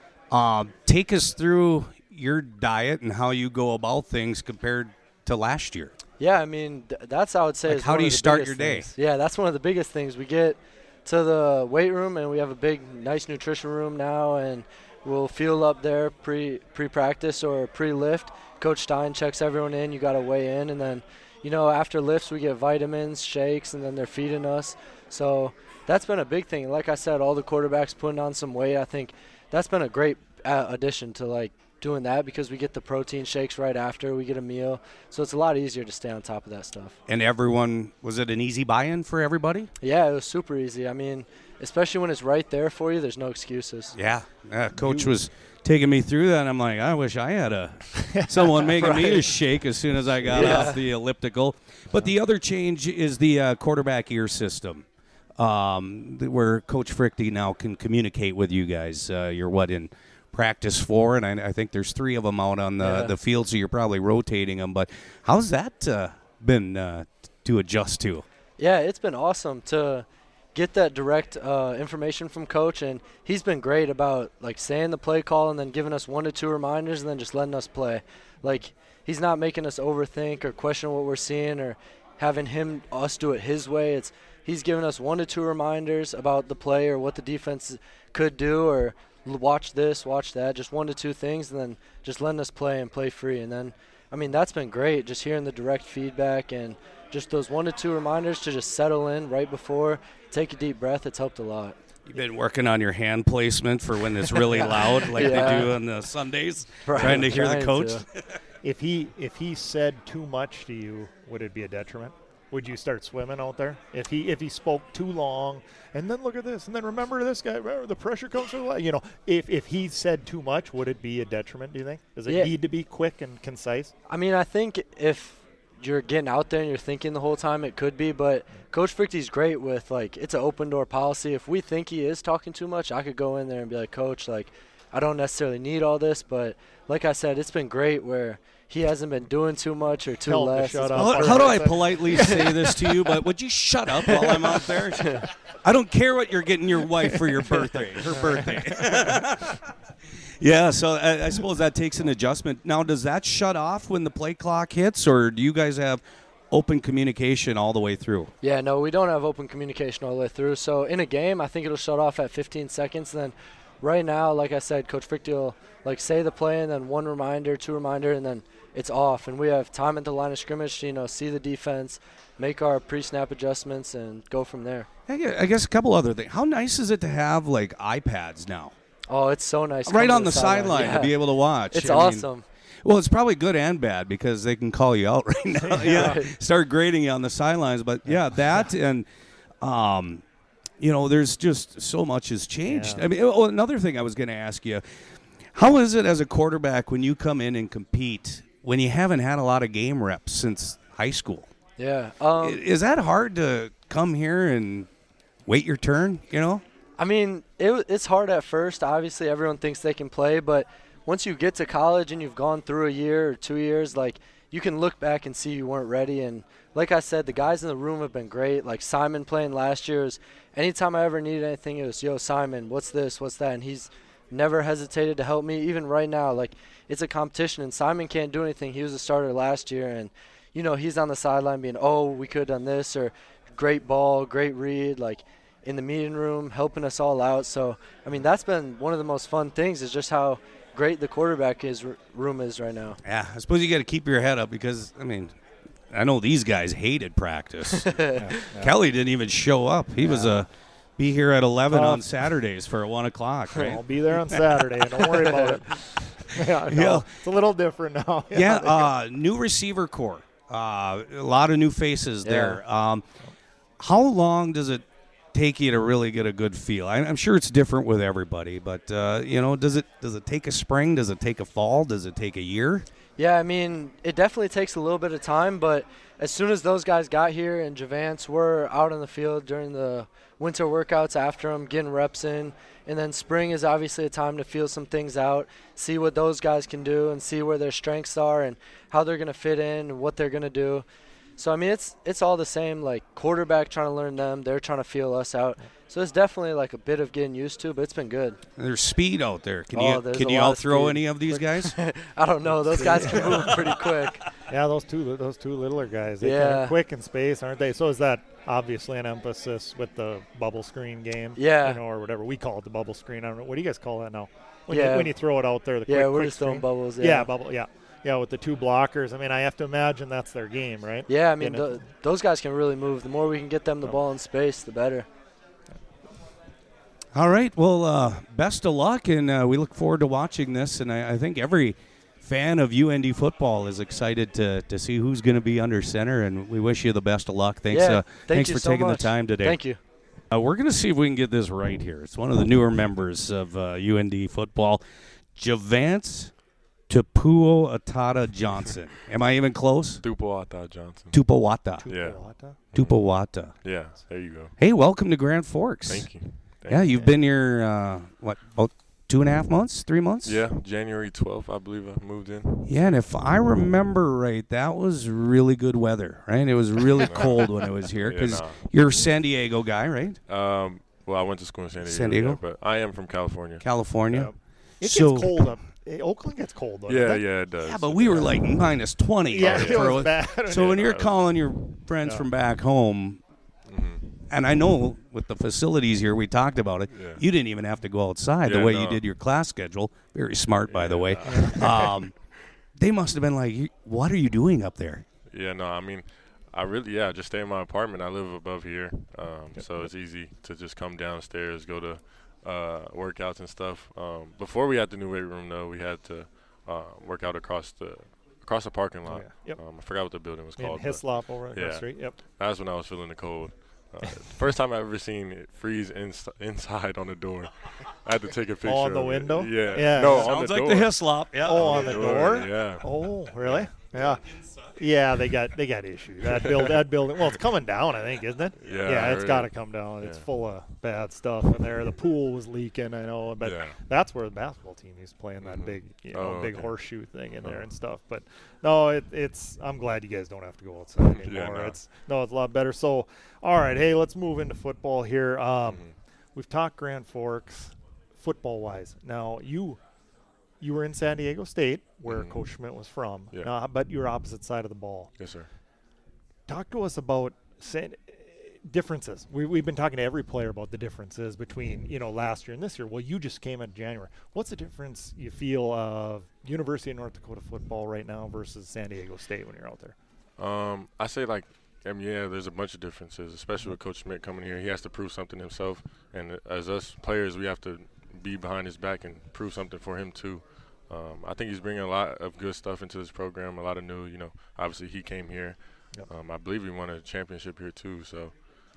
Take us through your diet and how you go about things compared to last year. Yeah, I mean, that's, I would say, how do you start your day? Yeah, that's one of the biggest things. We get to the weight room, and we have a big, nice nutrition room now, and we'll fuel up there pre-practice or pre-lift. Coach Stein checks everyone in. You got to weigh in, and then, after lifts, we get vitamins, shakes, and then they're feeding us. So that's been a big thing. Like I said, all the quarterbacks putting on some weight. I think that's been a great addition to, doing that because we get the protein shakes right after. We get a meal. So it's a lot easier to stay on top of that stuff. And was it an easy buy-in for everybody? Yeah, it was super easy. I mean, especially when it's right there for you, there's no excuses. Yeah. Coach was taking me through that, and I'm like, I wish I had someone making me a shake as soon as I got off the elliptical. But the other change is the quarterback ear system, where Coach Frichte now can communicate with you guys. You're in practice 4, and I think there's 3 of them out on the field, so you're probably rotating them. But how's that been to adjust to? Yeah, it's been awesome to get that direct information from Coach, and he's been great about saying the play call and then giving us 1 to 2 reminders and then just letting us play. He's not making us overthink or question what we're seeing or having us do it his way. He's giving us 1 to 2 reminders about the play or what the defense could do or watch this, watch that, just 1 to 2 things, and then just letting us play and play free. And then, I mean, that's been great, just hearing the direct feedback and just those 1 to 2 reminders to just settle in right before, take a deep breath. It's helped a lot. You've been working on your hand placement for when it's really loud, they do on the Sundays, trying to hear the coach. If he said too much to you, would it be a detriment? Would you start swimming out there? If he spoke too long, and then look at this, and then remember this guy, remember the pressure comes from the if he said too much, would it be a detriment, do you think? Does it need to be quick and concise? I mean, I think if you're getting out there and you're thinking the whole time, it could be, but Coach Frichte's great with, it's an open door policy. If we think he is talking too much, I could go in there and be like, Coach, I don't necessarily need all this, but like I said, it's been great where he hasn't been doing too much or too less. Shut up. How do I politely say this to you? But would you shut up while I'm out there? I don't care what you're getting your wife for your birthday. Her birthday. Yeah, so I suppose that takes an adjustment. Now, does that shut off when the play clock hits, or do you guys have open communication all the way through? Yeah, no, we don't have open communication all the way through. So in a game, I think it'll shut off at 15 seconds. And then right now, like I said, Coach Frichte will say the play and then 1 reminder, 2 reminder, and then it's off. And we have time at the line of scrimmage to, see the defense, make our pre-snap adjustments, and go from there. I guess a couple other things. How nice is it to have, iPads now? Oh, it's so nice. Right on the sideline to be able to watch. It's awesome. Well, it's probably good and bad because they can call you out right now. Start grading you on the sidelines. But, that and, there's just so much has changed. Yeah. I mean, another thing I was going to ask you, How is it as a quarterback when you come in and compete when you haven't had a lot of game reps since high school? Yeah. Is that hard to come here and wait your turn, you know? I mean, it's hard at first. Obviously, everyone thinks they can play, but once you get to college and you've gone through a year or 2 years, like, you can look back and see you weren't ready. And like I said, the guys in the room have been great. Like Simon playing last year, anytime I ever needed anything, it was, yo, Simon, what's this, what's that? And he's never hesitated to help me. Even right now, like, it's a competition, and Simon can't do anything. He was a starter last year, and, you know, he's on the sideline being, oh, we could have done this, or great ball, great read, like, in the meeting room, helping us all out. So, I mean, that's been one of the most fun things is just how great the quarterback room is right now. Yeah, I suppose you got to keep your head up because, I mean, I know these guys hated practice. Kelly didn't even show up. He was be here at 11 on Saturdays for 1 o'clock, right? I'll be there on Saturday. Don't worry about it. It's a little different now. New receiver core. A lot of new faces there. How long does it take you to really get a good feel? I'm sure it's different with everybody, but does it take a spring? Does it take a fall? Does it take a year? Yeah, I mean, it definitely takes a little bit of time, but as soon as those guys got here and Javance were out on the field during the winter workouts after them, getting reps in, and then spring is obviously a time to feel some things out, see what those guys can do and see where their strengths are and how they're going to fit in and what they're going to do. So, I mean, it's all the same, like quarterback trying to learn them, they're trying to feel us out. So it's definitely like a bit of getting used to, but it's been good. There's speed out there. Can you out throw any of these guys? I don't know. Those guys can move pretty quick. Yeah, those two littler guys. They're quick in space, aren't they? So is that obviously an emphasis with the bubble screen game? Yeah. Or whatever. We call it the bubble screen. I don't know. What do you guys call that now? When you throw it out there, we're just screen? throwing bubbles. Yeah, bubble, yeah. Yeah, with the two blockers. I mean, I have to imagine that's their game, right? Yeah, I mean, those guys can really move. The more we can get them the ball in space, the better. All right. Well, best of luck, and we look forward to watching this. And I think every fan of UND football is excited to see who's going to be under center, and we wish you the best of luck. Thanks, thanks for taking the time today. Thank you. We're going to see if we can get this right here. It's one of the newer members of UND football, Javance Tupuo'ata Johnson. Am I even close? Tupuo'ata Johnson. Tupuo'ata. Yeah. Tupuo'ata. Yeah, there you go. Hey, welcome to Grand Forks. Thank you. You've been here, about 2.5 months, 3 months? Yeah, January 12th, I believe I moved in. Yeah, and if I remember right, that was really good weather, right? It was really cold when I was here because you're a San Diego guy, right? Well, I went to school in San Diego. San Diego? Yeah, but I am from California. California. It gets cold up. Oakland gets cold, though. Yeah, it does. Yeah, but we were like minus 20. Yeah, it was bad. So when you're calling your friends from back home, and I know with the facilities here, we talked about it, you didn't even have to go outside the way you did your class schedule. Very smart, by the way. They must have been like, what are you doing up there? Yeah, no, I mean, I just stay in my apartment. I live above here, so it's easy to just come downstairs, go to workouts and stuff. Before we had the new weight room, though, we had to work out across the parking lot. I forgot what the building was called. Hislop over on the street. Yep. That's when I was feeling the cold. First time I ever seen it freeze inside on the door. I had to take a picture. On the window? Yeah. No, on Sounds the like door. the Hislop. Yeah. Oh, on the door? Yeah. Oh, really? Yeah. Yeah, they got issues. That building. Well, it's coming down, I think, isn't it? Yeah. It's got to come down. It's full of bad stuff in there. The pool was leaking, I know, but that's where the basketball team is playing that big, big horseshoe thing in there and stuff. But no, it's. I'm glad you guys don't have to go outside anymore. It's a lot better. So, all right, hey, let's move into football here. We've talked Grand Forks, football wise. Now you were in San Diego State, where Coach Schmidt was from, but you're opposite side of the ball. Yes, sir. Talk to us about differences. We've been talking to every player about the differences between last year and this year. Well, you just came in January. What's the difference you feel of University of North Dakota football right now versus San Diego State when you're out there? I say there's a bunch of differences, especially with Coach Schmidt coming here. He has to prove something himself, and as us players, we have to be behind his back and prove something for him too. I think he's bringing a lot of good stuff into this program, a lot of new, obviously he came here. Yep. I believe he won a championship here too. So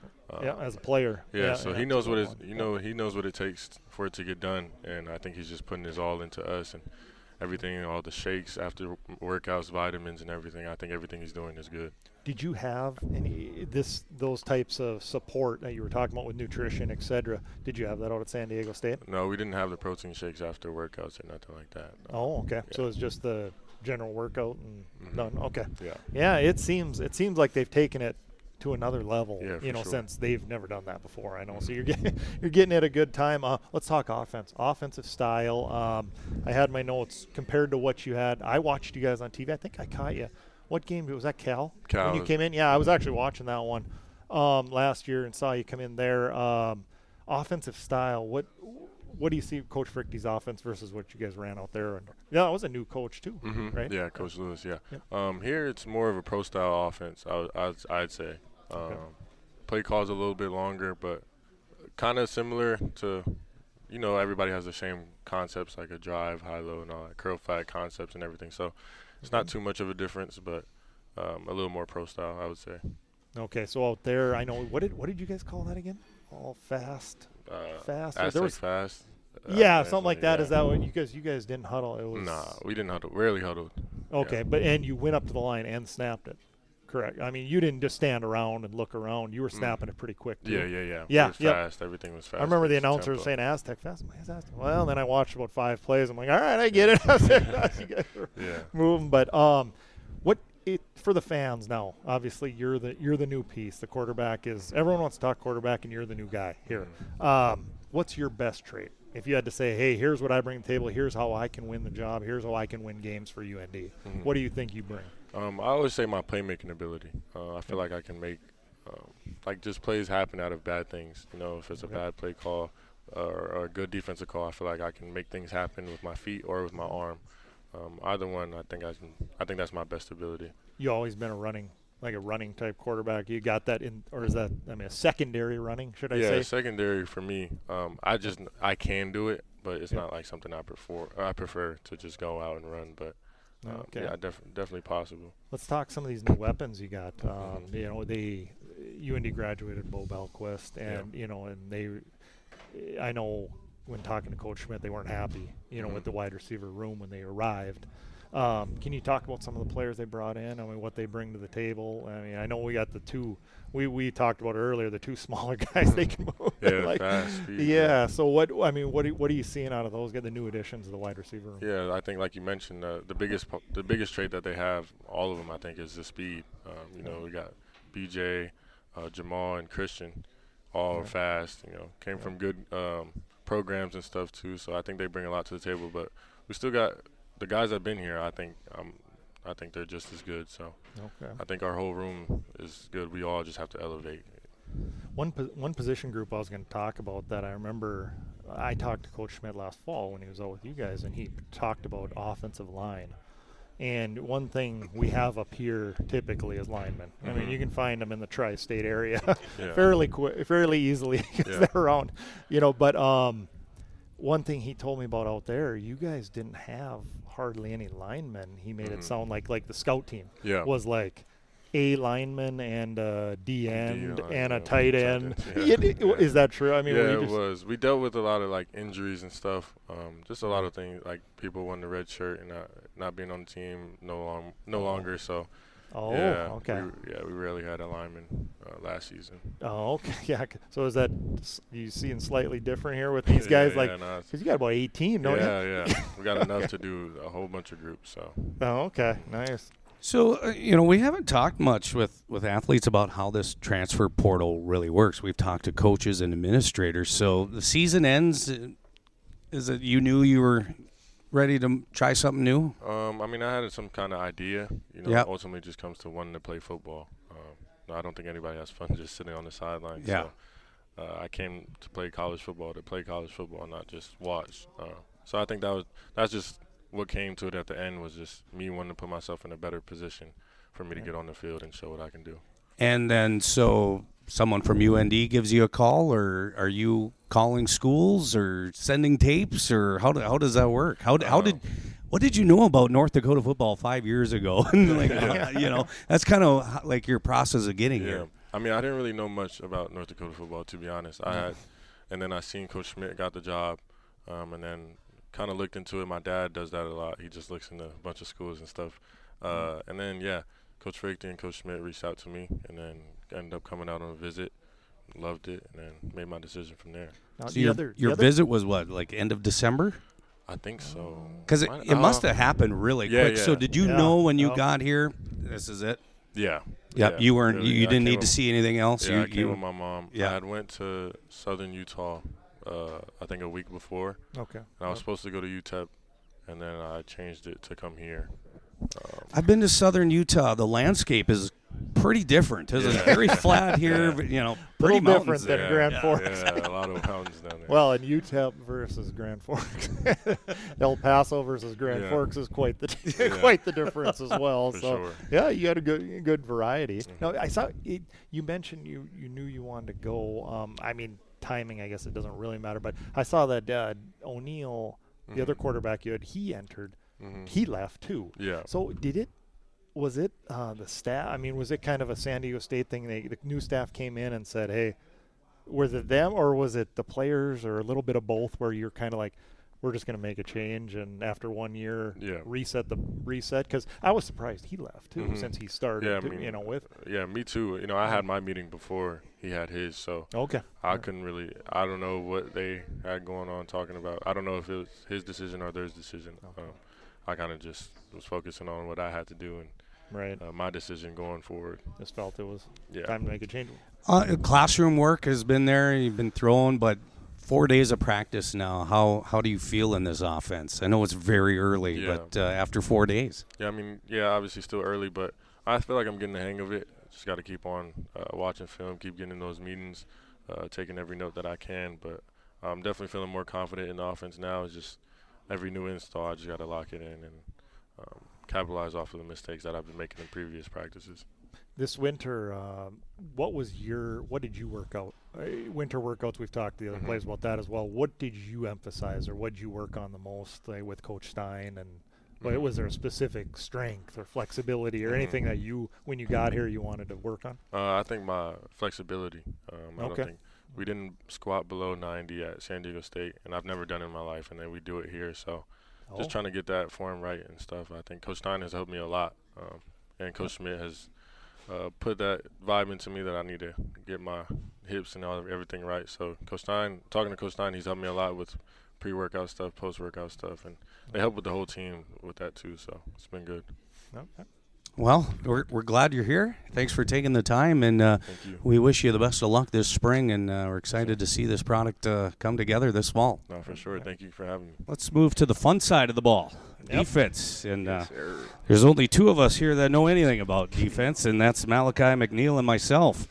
as a player. So he knows what he knows what it takes for it to get done, and I think he's just putting his all into us and everything, all the shakes after workouts, vitamins, and everything. I think everything he's doing is good. Did you have those types of support that you were talking about with nutrition, et cetera? Did you have that out at San Diego State? No, we didn't have the protein shakes after workouts or nothing like that. No. Oh, okay. Yeah. So it's just the general workout and done. Okay. Yeah. Yeah. It seems like they've taken it to another level. Sure. Since they've never done that before. I know. So you're getting at a good time. Let's talk offensive style. I had my notes compared to what you had. I watched you guys on TV. I think I caught you. What game was that? Cal when you came in? Yeah, I was actually watching that one last year and saw you come in there. Offensive style. What do you see Coach Frichty's offense versus what you guys ran out there? And it was a new coach too, right? Yeah, Coach Lewis. Yeah. Yep. Here it's more of a pro style offense. I'd say. Okay. Play calls a little bit longer, but kind of similar to, everybody has the same concepts like a drive, high, low, and all that curl flat concepts and everything. So it's not too much of a difference, but a little more pro style, I would say. Okay, so out there, I know what did you guys call that again? All fast. Aztec fast. Yeah, something like that. Yeah. Is that what you guys didn't huddle? It was. Nah, we didn't huddle. Rarely huddled. Okay, yeah. And you went up to the line and snapped it. Correct. I mean, you didn't just stand around and look around. You were snapping it pretty quick, too. Yeah. It was fast. Everything was fast. I remember the announcer was saying Aztec fast. I'm like, Aztec. Well, then I watched about 5 plays. I'm like, all right, I get it. You guys are moving. But for the fans now, obviously you're the new piece. The quarterback is – everyone wants to talk quarterback, and you're the new guy here. What's your best trait? If you had to say, hey, here's what I bring to the table, here's how I can win the job, here's how I can win games for UND, what do you think you bring? I always say my playmaking ability. I feel like I can make just plays happen out of bad things. If it's a bad play call or a good defensive call, I feel like I can make things happen with my feet or with my arm. Either one, I think that's my best ability. You always been a running type quarterback. You got that in, or is that a secondary running? Should I say? Yeah, secondary for me. I can do it, but it's not like something I prefer to just go out and run, but. Definitely possible. Let's talk some of these new weapons you got. UND graduated Bo Belquist, and and I know when talking to Coach Schmidt, they weren't happy, with the wide receiver room when they arrived. Can you talk about some of the players they brought in? I mean, what they bring to the table. I mean, I know we got the two we talked about earlier, the two smaller guys they can move. Fast. Yeah. So what are you seeing out of those? Get the new additions to the wide receiver room. Yeah, I think like you mentioned, the biggest trait that they have, all of them, I think, is the speed. We got BJ, Jamal, and Christian, all fast. Came from good programs and stuff too. So I think they bring a lot to the table. But we still got the guys that've been here. I think they're just as good. So I think our whole room is good. We all just have to elevate. One position group I was going to talk about that I remember I talked to Coach Schmidt last fall when he was out with you guys, and he talked about offensive line. And one thing we have up here typically is linemen. I mean, you can find them in the tri-state area fairly easily because they're around, But one thing he told me about out there, you guys didn't have hardly any linemen. He made it sound like the scout team was like a lineman and a D end and a tight end. Is that true? I mean, it was. We dealt with a lot of injuries and stuff. Just a lot of things like people wanting the red shirt and not being on the team no longer. So. Okay. We rarely had a lineman last season. Oh, okay. Yeah. So is that you seeing slightly different here with these guys? Because you got about 18, don't you? Yeah. We got enough to do a whole bunch of groups. So. Oh, okay. Nice. So, we haven't talked much with athletes about how this transfer portal really works. We've talked to coaches and administrators. So the season ends. Is it you knew you were ready to try something new? I had some kind of idea. Ultimately it just comes to wanting to play football. I don't think anybody has fun just sitting on the sidelines. Yeah. So I came to play college football, not just watch. So I think that's just what came to it at the end, was just me wanting to put myself in a better position for me to get on the field and show what I can do. And then so someone from UND gives you a call, or are you calling schools or sending tapes, or how does that work? What did you know about North Dakota football 5 years ago? That's kind of like your process of getting here. I mean, I didn't really know much about North Dakota football, to be honest. And then I seen Coach Schmidt got the job, and then kind of looked into it. My dad does that a lot. He just looks into a bunch of schools and stuff. And then, Coach Frachte and Coach Schmidt reached out to me, and then ended up coming out on a visit. Loved it, and then made my decision from there. Now, So your visit was what, like end of December? I think so. Because it must have happened really quick. yeah. So did you know when you got here, this is it? Yeah. Yep. You weren't. Really. You didn't need to see anything else. Yeah, I came with my mom. Yeah. I had went to Southern Utah, I think a week before. Okay. And I was supposed to go to UTEP, and then I changed it to come here. I've been to Southern Utah. The landscape is pretty different. It's Very flat here. Pretty different mountains than there. Grand Forks. Yeah, a lot of mountains down there. Well, and UTEP versus Grand Forks, El Paso versus Grand Yeah. Forks is quite the difference as well. For so sure. yeah, you had a good variety. Now I saw you mentioned you knew you wanted to go. I mean, timing, I guess it doesn't really matter, but I saw that O'Neill, the other quarterback you had, he entered. He left too. Yeah. So was it the staff? I mean, was it kind of a San Diego State thing? The new staff came in and said, hey, was it them or was it the players or a little bit of both where you're kind of like, we're just going to make a change and after 1 year reset? Because I was surprised he left too since he started, Yeah, I mean, with. Yeah, me too. I had my meeting before he had his, so Okay. I couldn't really – I don't know what they had going on talking about. I don't know if it was his decision or theirs decision. I kind of just was focusing on what I had to do and my decision going forward. Just felt it was time to make a change. Classroom work has been there. You've been throwing, but 4 days of practice now. How do you feel in this offense? I know it's very early, but after 4 days. Yeah, I mean, obviously still early, but I feel like I'm getting the hang of it. Just got to keep on watching film, keep getting in those meetings, taking every note that I can. But I'm definitely feeling more confident in the offense now. It's just every new install, I just got to lock it in and capitalize off of the mistakes that I've been making in previous practices. This winter, what did you work out? Winter workouts, we've talked to the other players about that as well. What did you emphasize or what did you work on the most with Coach Stein? And was there a specific strength or flexibility or anything that when you got here, you wanted to work on? I think my flexibility. I don't think we didn't squat below 90 at San Diego State, and I've never done it in my life, and then we do it here. So just trying to get that form right and stuff. I think Coach Stein has helped me a lot, and Coach Schmidt has put that vibe into me that I need to get my hips and everything right. So talking to Coach Stein, he's helped me a lot with pre-workout stuff, post-workout stuff, and they help with the whole team with that too. So it's been good. Okay. Well, we're glad you're here. Thanks for taking the time, and Thank you. we wish you the best of luck this spring, and we're excited to see this product come together this fall. No, for sure. Thank you for having me. Let's move to the fun side of the ball, defense. And Yes, sir. there's only two of us here that know anything about defense, and that's Malachi McNeil and myself.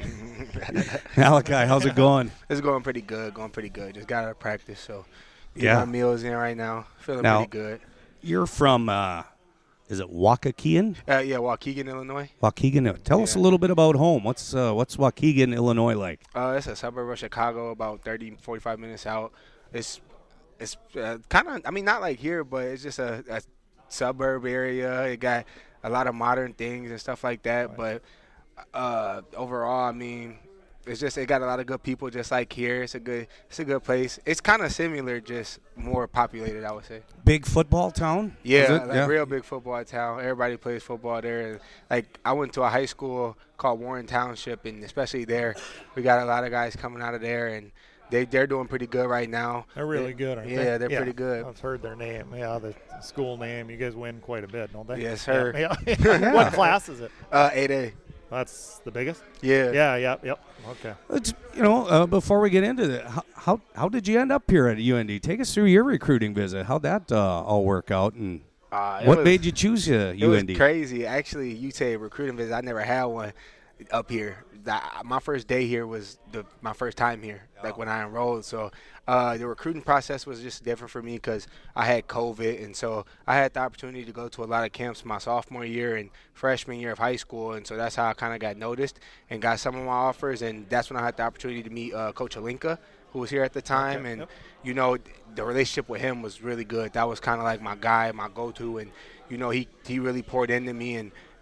Malachi, how's it going? It's going pretty good. Just got out of practice, so Yeah. my meals in right now. Feeling Now- pretty good. You're from, is it Waukegan? Yeah, Waukegan, Illinois. Waukegan. Tell us a little bit about home. What's Waukegan, Illinois like? It's a suburb of Chicago, about 30, 45 minutes out. It's kind of, I mean, not like here, but it's just a suburb area. It got a lot of modern things and stuff like that. Right. But overall, I mean, it got a lot of good people just like here. It's a good place. It's kind of similar, just more populated, I would say. Big football town? Yeah, real big football town. Everybody plays football there. Like, I went to a high school called Warren Township, and especially there, we got a lot of guys coming out of there, and they're doing pretty good right now. They're really good, aren't they? Yeah, they're pretty good. I've heard their name. Yeah, the school name. You guys win quite a bit, don't they? Yes, sir. Yeah. What class is it? 8A. That's the biggest? Yeah. Yep. Okay. Before we get into that, how did you end up here at UND? Take us through your recruiting visit. How'd that all work out, and what made you choose UND? It was crazy. Actually, you say recruiting visit. I never had one up here. My first day here was my first time here, like when I enrolled. So the recruiting process was just different for me because I had COVID, and so I had the opportunity to go to a lot of camps my sophomore year and freshman year of high school, and so that's how I kind of got noticed and got some of my offers, and that's when I had the opportunity to meet Coach Alinka, who was here at the time, and the relationship with him was really good. That was kind of like my guy, my go-to, and he really poured into me, and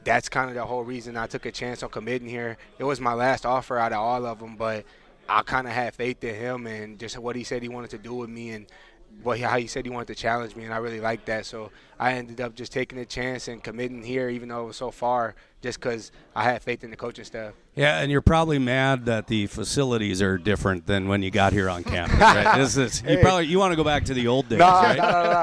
that's kind of the whole reason I took a chance on committing here. It was my last offer out of all of them, but I kind of had faith in him and just what he said he wanted to do with me and how he said he wanted to challenge me, and I really liked that. So I ended up just taking a chance and committing here, even though it was so far, just because I had faith in the coaching staff. Yeah, and you're probably mad that the facilities are different than when you got here on campus, right? You want to go back to the old days, right?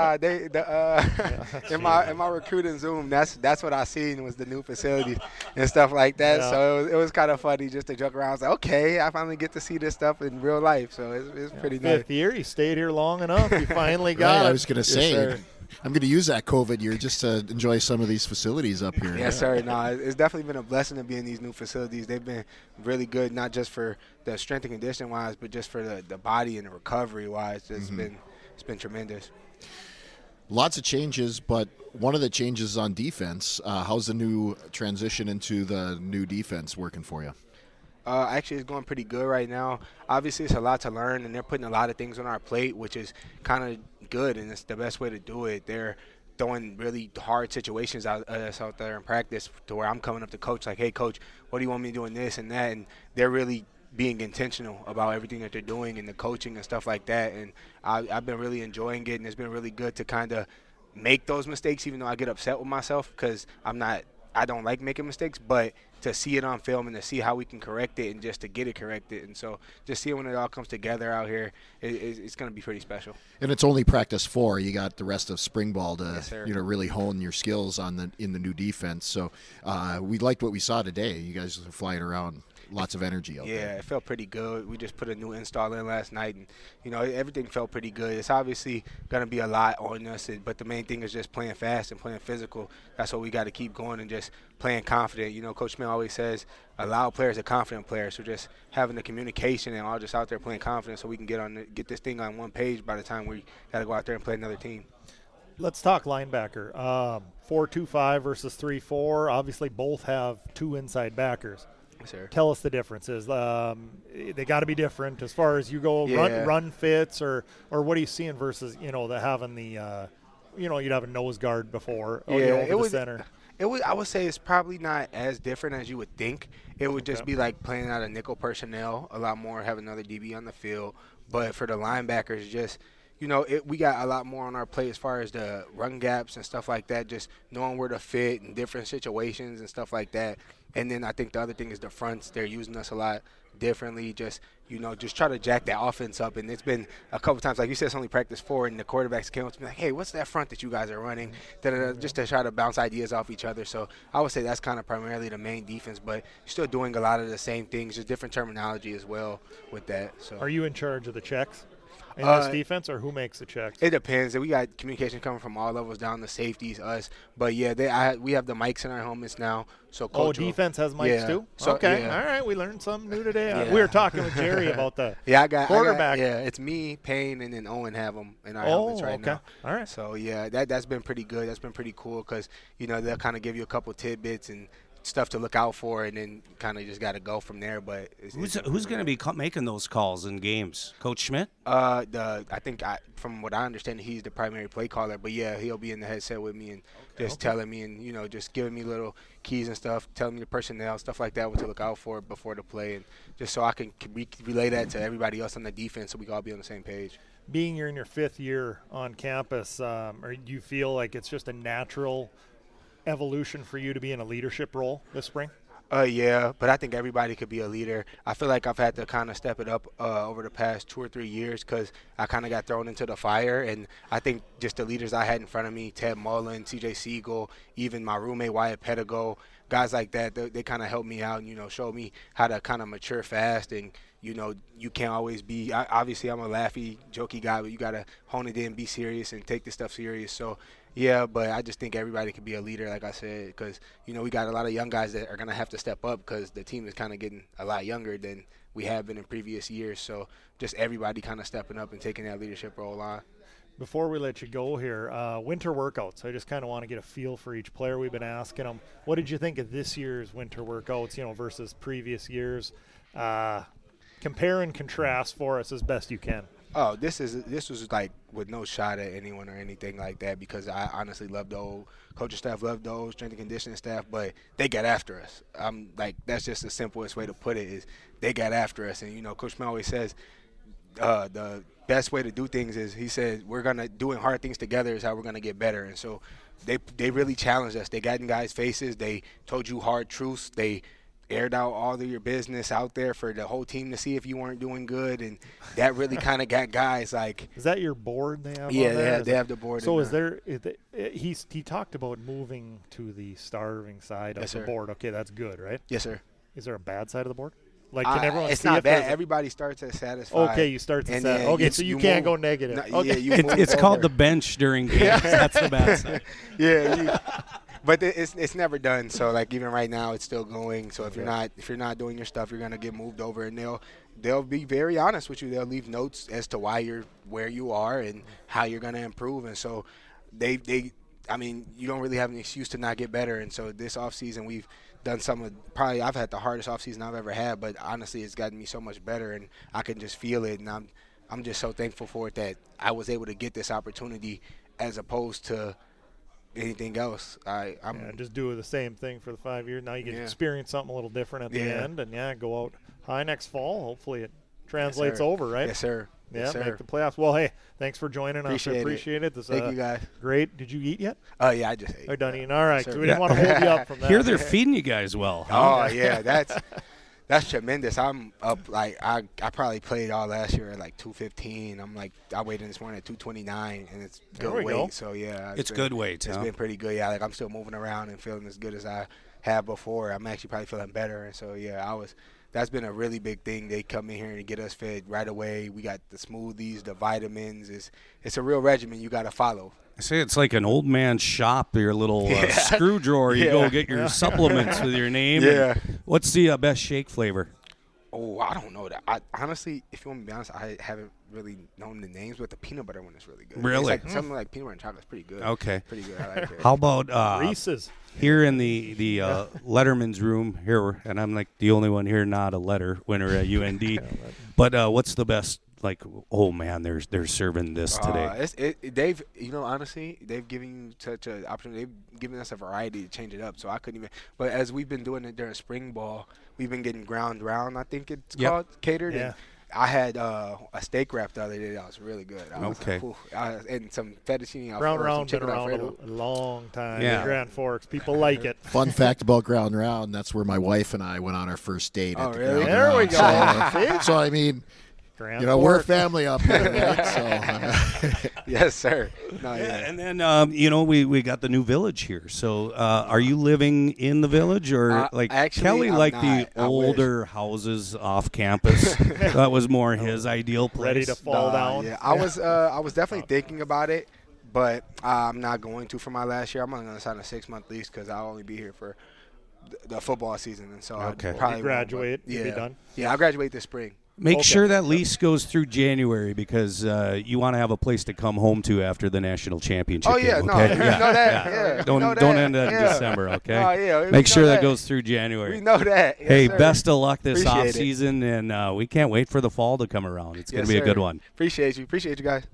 In my recruiting Zoom, that's what I seen was the new facilities and stuff like that. Yeah. So it was kind of funny just to joke around. I was like, okay, I finally get to see this stuff in real life. So it's pretty nice. Fifth year, you stayed here long enough. You finally got it. I was going to say. I'm going to use that COVID year just to enjoy some of these facilities up here. Yes, sir. No, it's definitely been a blessing to be in these new facilities. They've been really good, not just for the strength and conditioning wise, but just for the body and the recovery wise. It's been tremendous. Lots of changes, but one of the changes is on defense. How's the new transition into the new defense working for you? Actually, it's going pretty good right now. Obviously, it's a lot to learn, and they're putting a lot of things on our plate, which is kind of good, and it's the best way to do it. They're throwing really hard situations out there in practice to where I'm coming up to coach like, hey, coach, what do you want me doing this and that? And they're really being intentional about everything that they're doing and the coaching and stuff like that. And I've been really enjoying it, and it's been really good to kind of make those mistakes, even though I get upset with myself because I don't like making mistakes, but to see it on film and to see how we can correct it and just to get it corrected. And so just seeing when it all comes together out here, it's going to be pretty special. And it's only practice 4. You got the rest of spring ball to really hone your skills in the new defense. So we liked what we saw today. You guys are flying around. Lots of energy out there. Yeah, it felt pretty good. We just put a new install in last night, and, everything felt pretty good. It's obviously going to be a lot on us, but the main thing is just playing fast and playing physical. That's what we got to keep going and just playing confident. Coach Smith always says a loud player is a confident player, so just having the communication and all just out there playing confident so we can get this thing on one page by the time we got to go out there and play another team. Let's talk linebacker. 4-2-5 versus 3-4. Obviously, both have 2 inside backers. Sir. Tell us the differences. They got to be different as far as you go. Run fits, or what are you seeing versus the having the you'd have a nose guard before. Over the center. I would say it's probably not as different as you would think. It would just be like playing out of nickel personnel a lot more, have another DB on the field. But for the linebackers, just we got a lot more on our plate as far as the run gaps and stuff like that, just knowing where to fit in different situations and stuff like that. And then I think the other thing is the fronts. They're using us a lot differently, just try to jack that offense up. And it's been a couple times, like you said, it's only practice 4, and the quarterbacks came up to me like, hey, what's that front that you guys are running? Just to try to bounce ideas off each other. So I would say that's kind of primarily the main defense, but you're still doing a lot of the same things, just different terminology as well with that. So are you in charge of the checks in this defense, or who makes the checks? It depends. We got communication coming from all levels down, the safeties, us. But, yeah, we have the mics in our helmets now. So defense has mics too? So, okay. Yeah. All right. We learned something new today. We were talking with Jerry about the quarterback. It's me, Payne, and then Owen have them in our helmets right now. All right. So, yeah, that's been pretty good. That's been pretty cool because, they'll kind of give you a couple tidbits and stuff to look out for, and then kind of just got to go from there. But who's going to be making those calls in games? Coach Schmidt? I think from what I understand, he's the primary play caller. But yeah, he'll be in the headset with me and telling me and just giving me little keys and stuff, telling me the personnel, stuff like that, what to look out for before the play, and just so I can relay that to everybody else on the defense, so we can all be on the same page. Being you're in your 5th year on campus, or do you feel like it's just a natural evolution for you to be in a leadership role this spring? Yeah, but I think everybody could be a leader. I feel like I've had to kind of step it up over the past 2 or 3 years because I kind of got thrown into the fire. And I think just the leaders I had in front of me, Ted Mullen, CJ Siegel, even my roommate Wyatt Pedigo, guys like that, they kind of helped me out and, showed me how to kind of mature fast. And, you can't always be – obviously I'm a laughy, jokey guy, but you got to hone it in, be serious, and take this stuff serious. So, yeah, but I just think everybody can be a leader, like I said, because, we got a lot of young guys that are going to have to step up because the team is kind of getting a lot younger than we have been in previous years. So just everybody kind of stepping up and taking that leadership role on. Before we let you go here, winter workouts. I just kind of want to get a feel for each player. We've been asking them, what did you think of this year's winter workouts, versus previous years? Compare and contrast for us as best you can. Oh, this was like with no shot at anyone or anything like that, because I honestly love the old coaching staff, love the old strength and conditioning staff, but they got after us. Like, that's just the simplest way to put it, is they got after us. And, Coach Schmidt always says the best way to do things is, he said, doing hard things together is how we're gonna get better. And so they really challenged us. They got in guys' faces. They told you hard truths. They aired out all of your business out there for the whole team to see if you weren't doing good, and that really kind of got guys like. Is that your board they have? Yeah, they have the board. So he talked about moving to the starving side of the board. Okay, that's good, right? Yes, sir. Is there a bad side of the board? Like, can everyone it's see not bad. Everybody starts at satisfied. Okay, you start to satisfied. Okay, so you can't go negative. Okay. Yeah, it's called the bench during games. That's the bad side. Yeah, but it's never done. So, like, even right now, it's still going. So if you're not doing your stuff, you're gonna get moved over, and they'll be very honest with you. They'll leave notes as to why you're where you are and how you're gonna improve. And so you don't really have an excuse to not get better. And so this offseason, we've done probably I've had the hardest offseason I've ever had, but honestly, it's gotten me so much better, and I can just feel it. And I'm just so thankful for it, that I was able to get this opportunity as opposed to anything else. I'm just do the same thing for the 5 years. Now you get to experience something a little different at the end, and go out high next fall. Hopefully it translates over, right? Yes, sir. Yeah, yes, sir. Make the playoffs. Well, hey, thanks for joining us. Appreciate it. Thank you, guys. Great. Did you eat yet? Yeah, I just ate. Oh, done eating. All right. So we didn't want to hold you up from that. Here they're feeding you guys well. Huh? Oh, yeah. That's tremendous. I'm up, like, I probably played all last year at like 215. I weighed in this morning at 229, and it's good weight. So, yeah. It's good weight, It's been pretty good. Yeah, like, I'm still moving around and feeling as good as I have before. I'm actually probably feeling better. And so, yeah, that's been a really big thing. They come in here and get us fed right away. We got the smoothies, the vitamins. It's a real regimen you got to follow. I say it's like an old man's shop, your little screw drawer. You go get your supplements with your name. Yeah. What's the best shake flavor? Oh, I don't know that. Honestly, if you want me to be honest, I haven't really known the names, but the peanut butter one is really good. Really? It's like something like peanut butter and chocolate is pretty good. Okay. Pretty good. I like it. How about Reese's? Here in the Letterman's room here, and I'm like the only one here not a letter winner at UND. But what's the best? Like, oh man, they're serving this today. Honestly, they've given you such an opportunity. They've given us a variety to change it up. So I couldn't even. But as we've been doing it during spring ball, we've been getting ground round. I think it's called catered. Yeah. And I had a steak wrap the other day that was really good. And some fettuccine Alfredo. Ground round been around Alfredo. a long time. Yeah. In Grand Forks, people like it. Fun fact about Ground Round, that's where my wife and I went on our first date at the really? Ground There we Round. go. So, I mean, Grand we're Forks. family up here, right? So, Yes, sir. No, And then we got the new village here. So are you living in the village, or actually, Kelly I'm liked not. the older houses off campus? That was more his ideal place. Ready to fall down. Yeah, I was definitely thinking about it, but I'm not going to for my last year. I'm only going to sign a 6-month lease because I'll only be here for the football season, and so I probably you graduate. won't, You'll be done. Yeah, I'll graduate this spring. Make sure that lease goes through January, because you want to have a place to come home to after the national championship. Oh yeah, game, no, okay? we know that. Yeah. Don't end it in December, okay? Oh yeah, Make sure that goes through January. We know that. Yes, Hey, sir. best of luck this Appreciate off season, and we can't wait for the fall to come around. It's going to Yes, be a good sir. one. Appreciate you guys.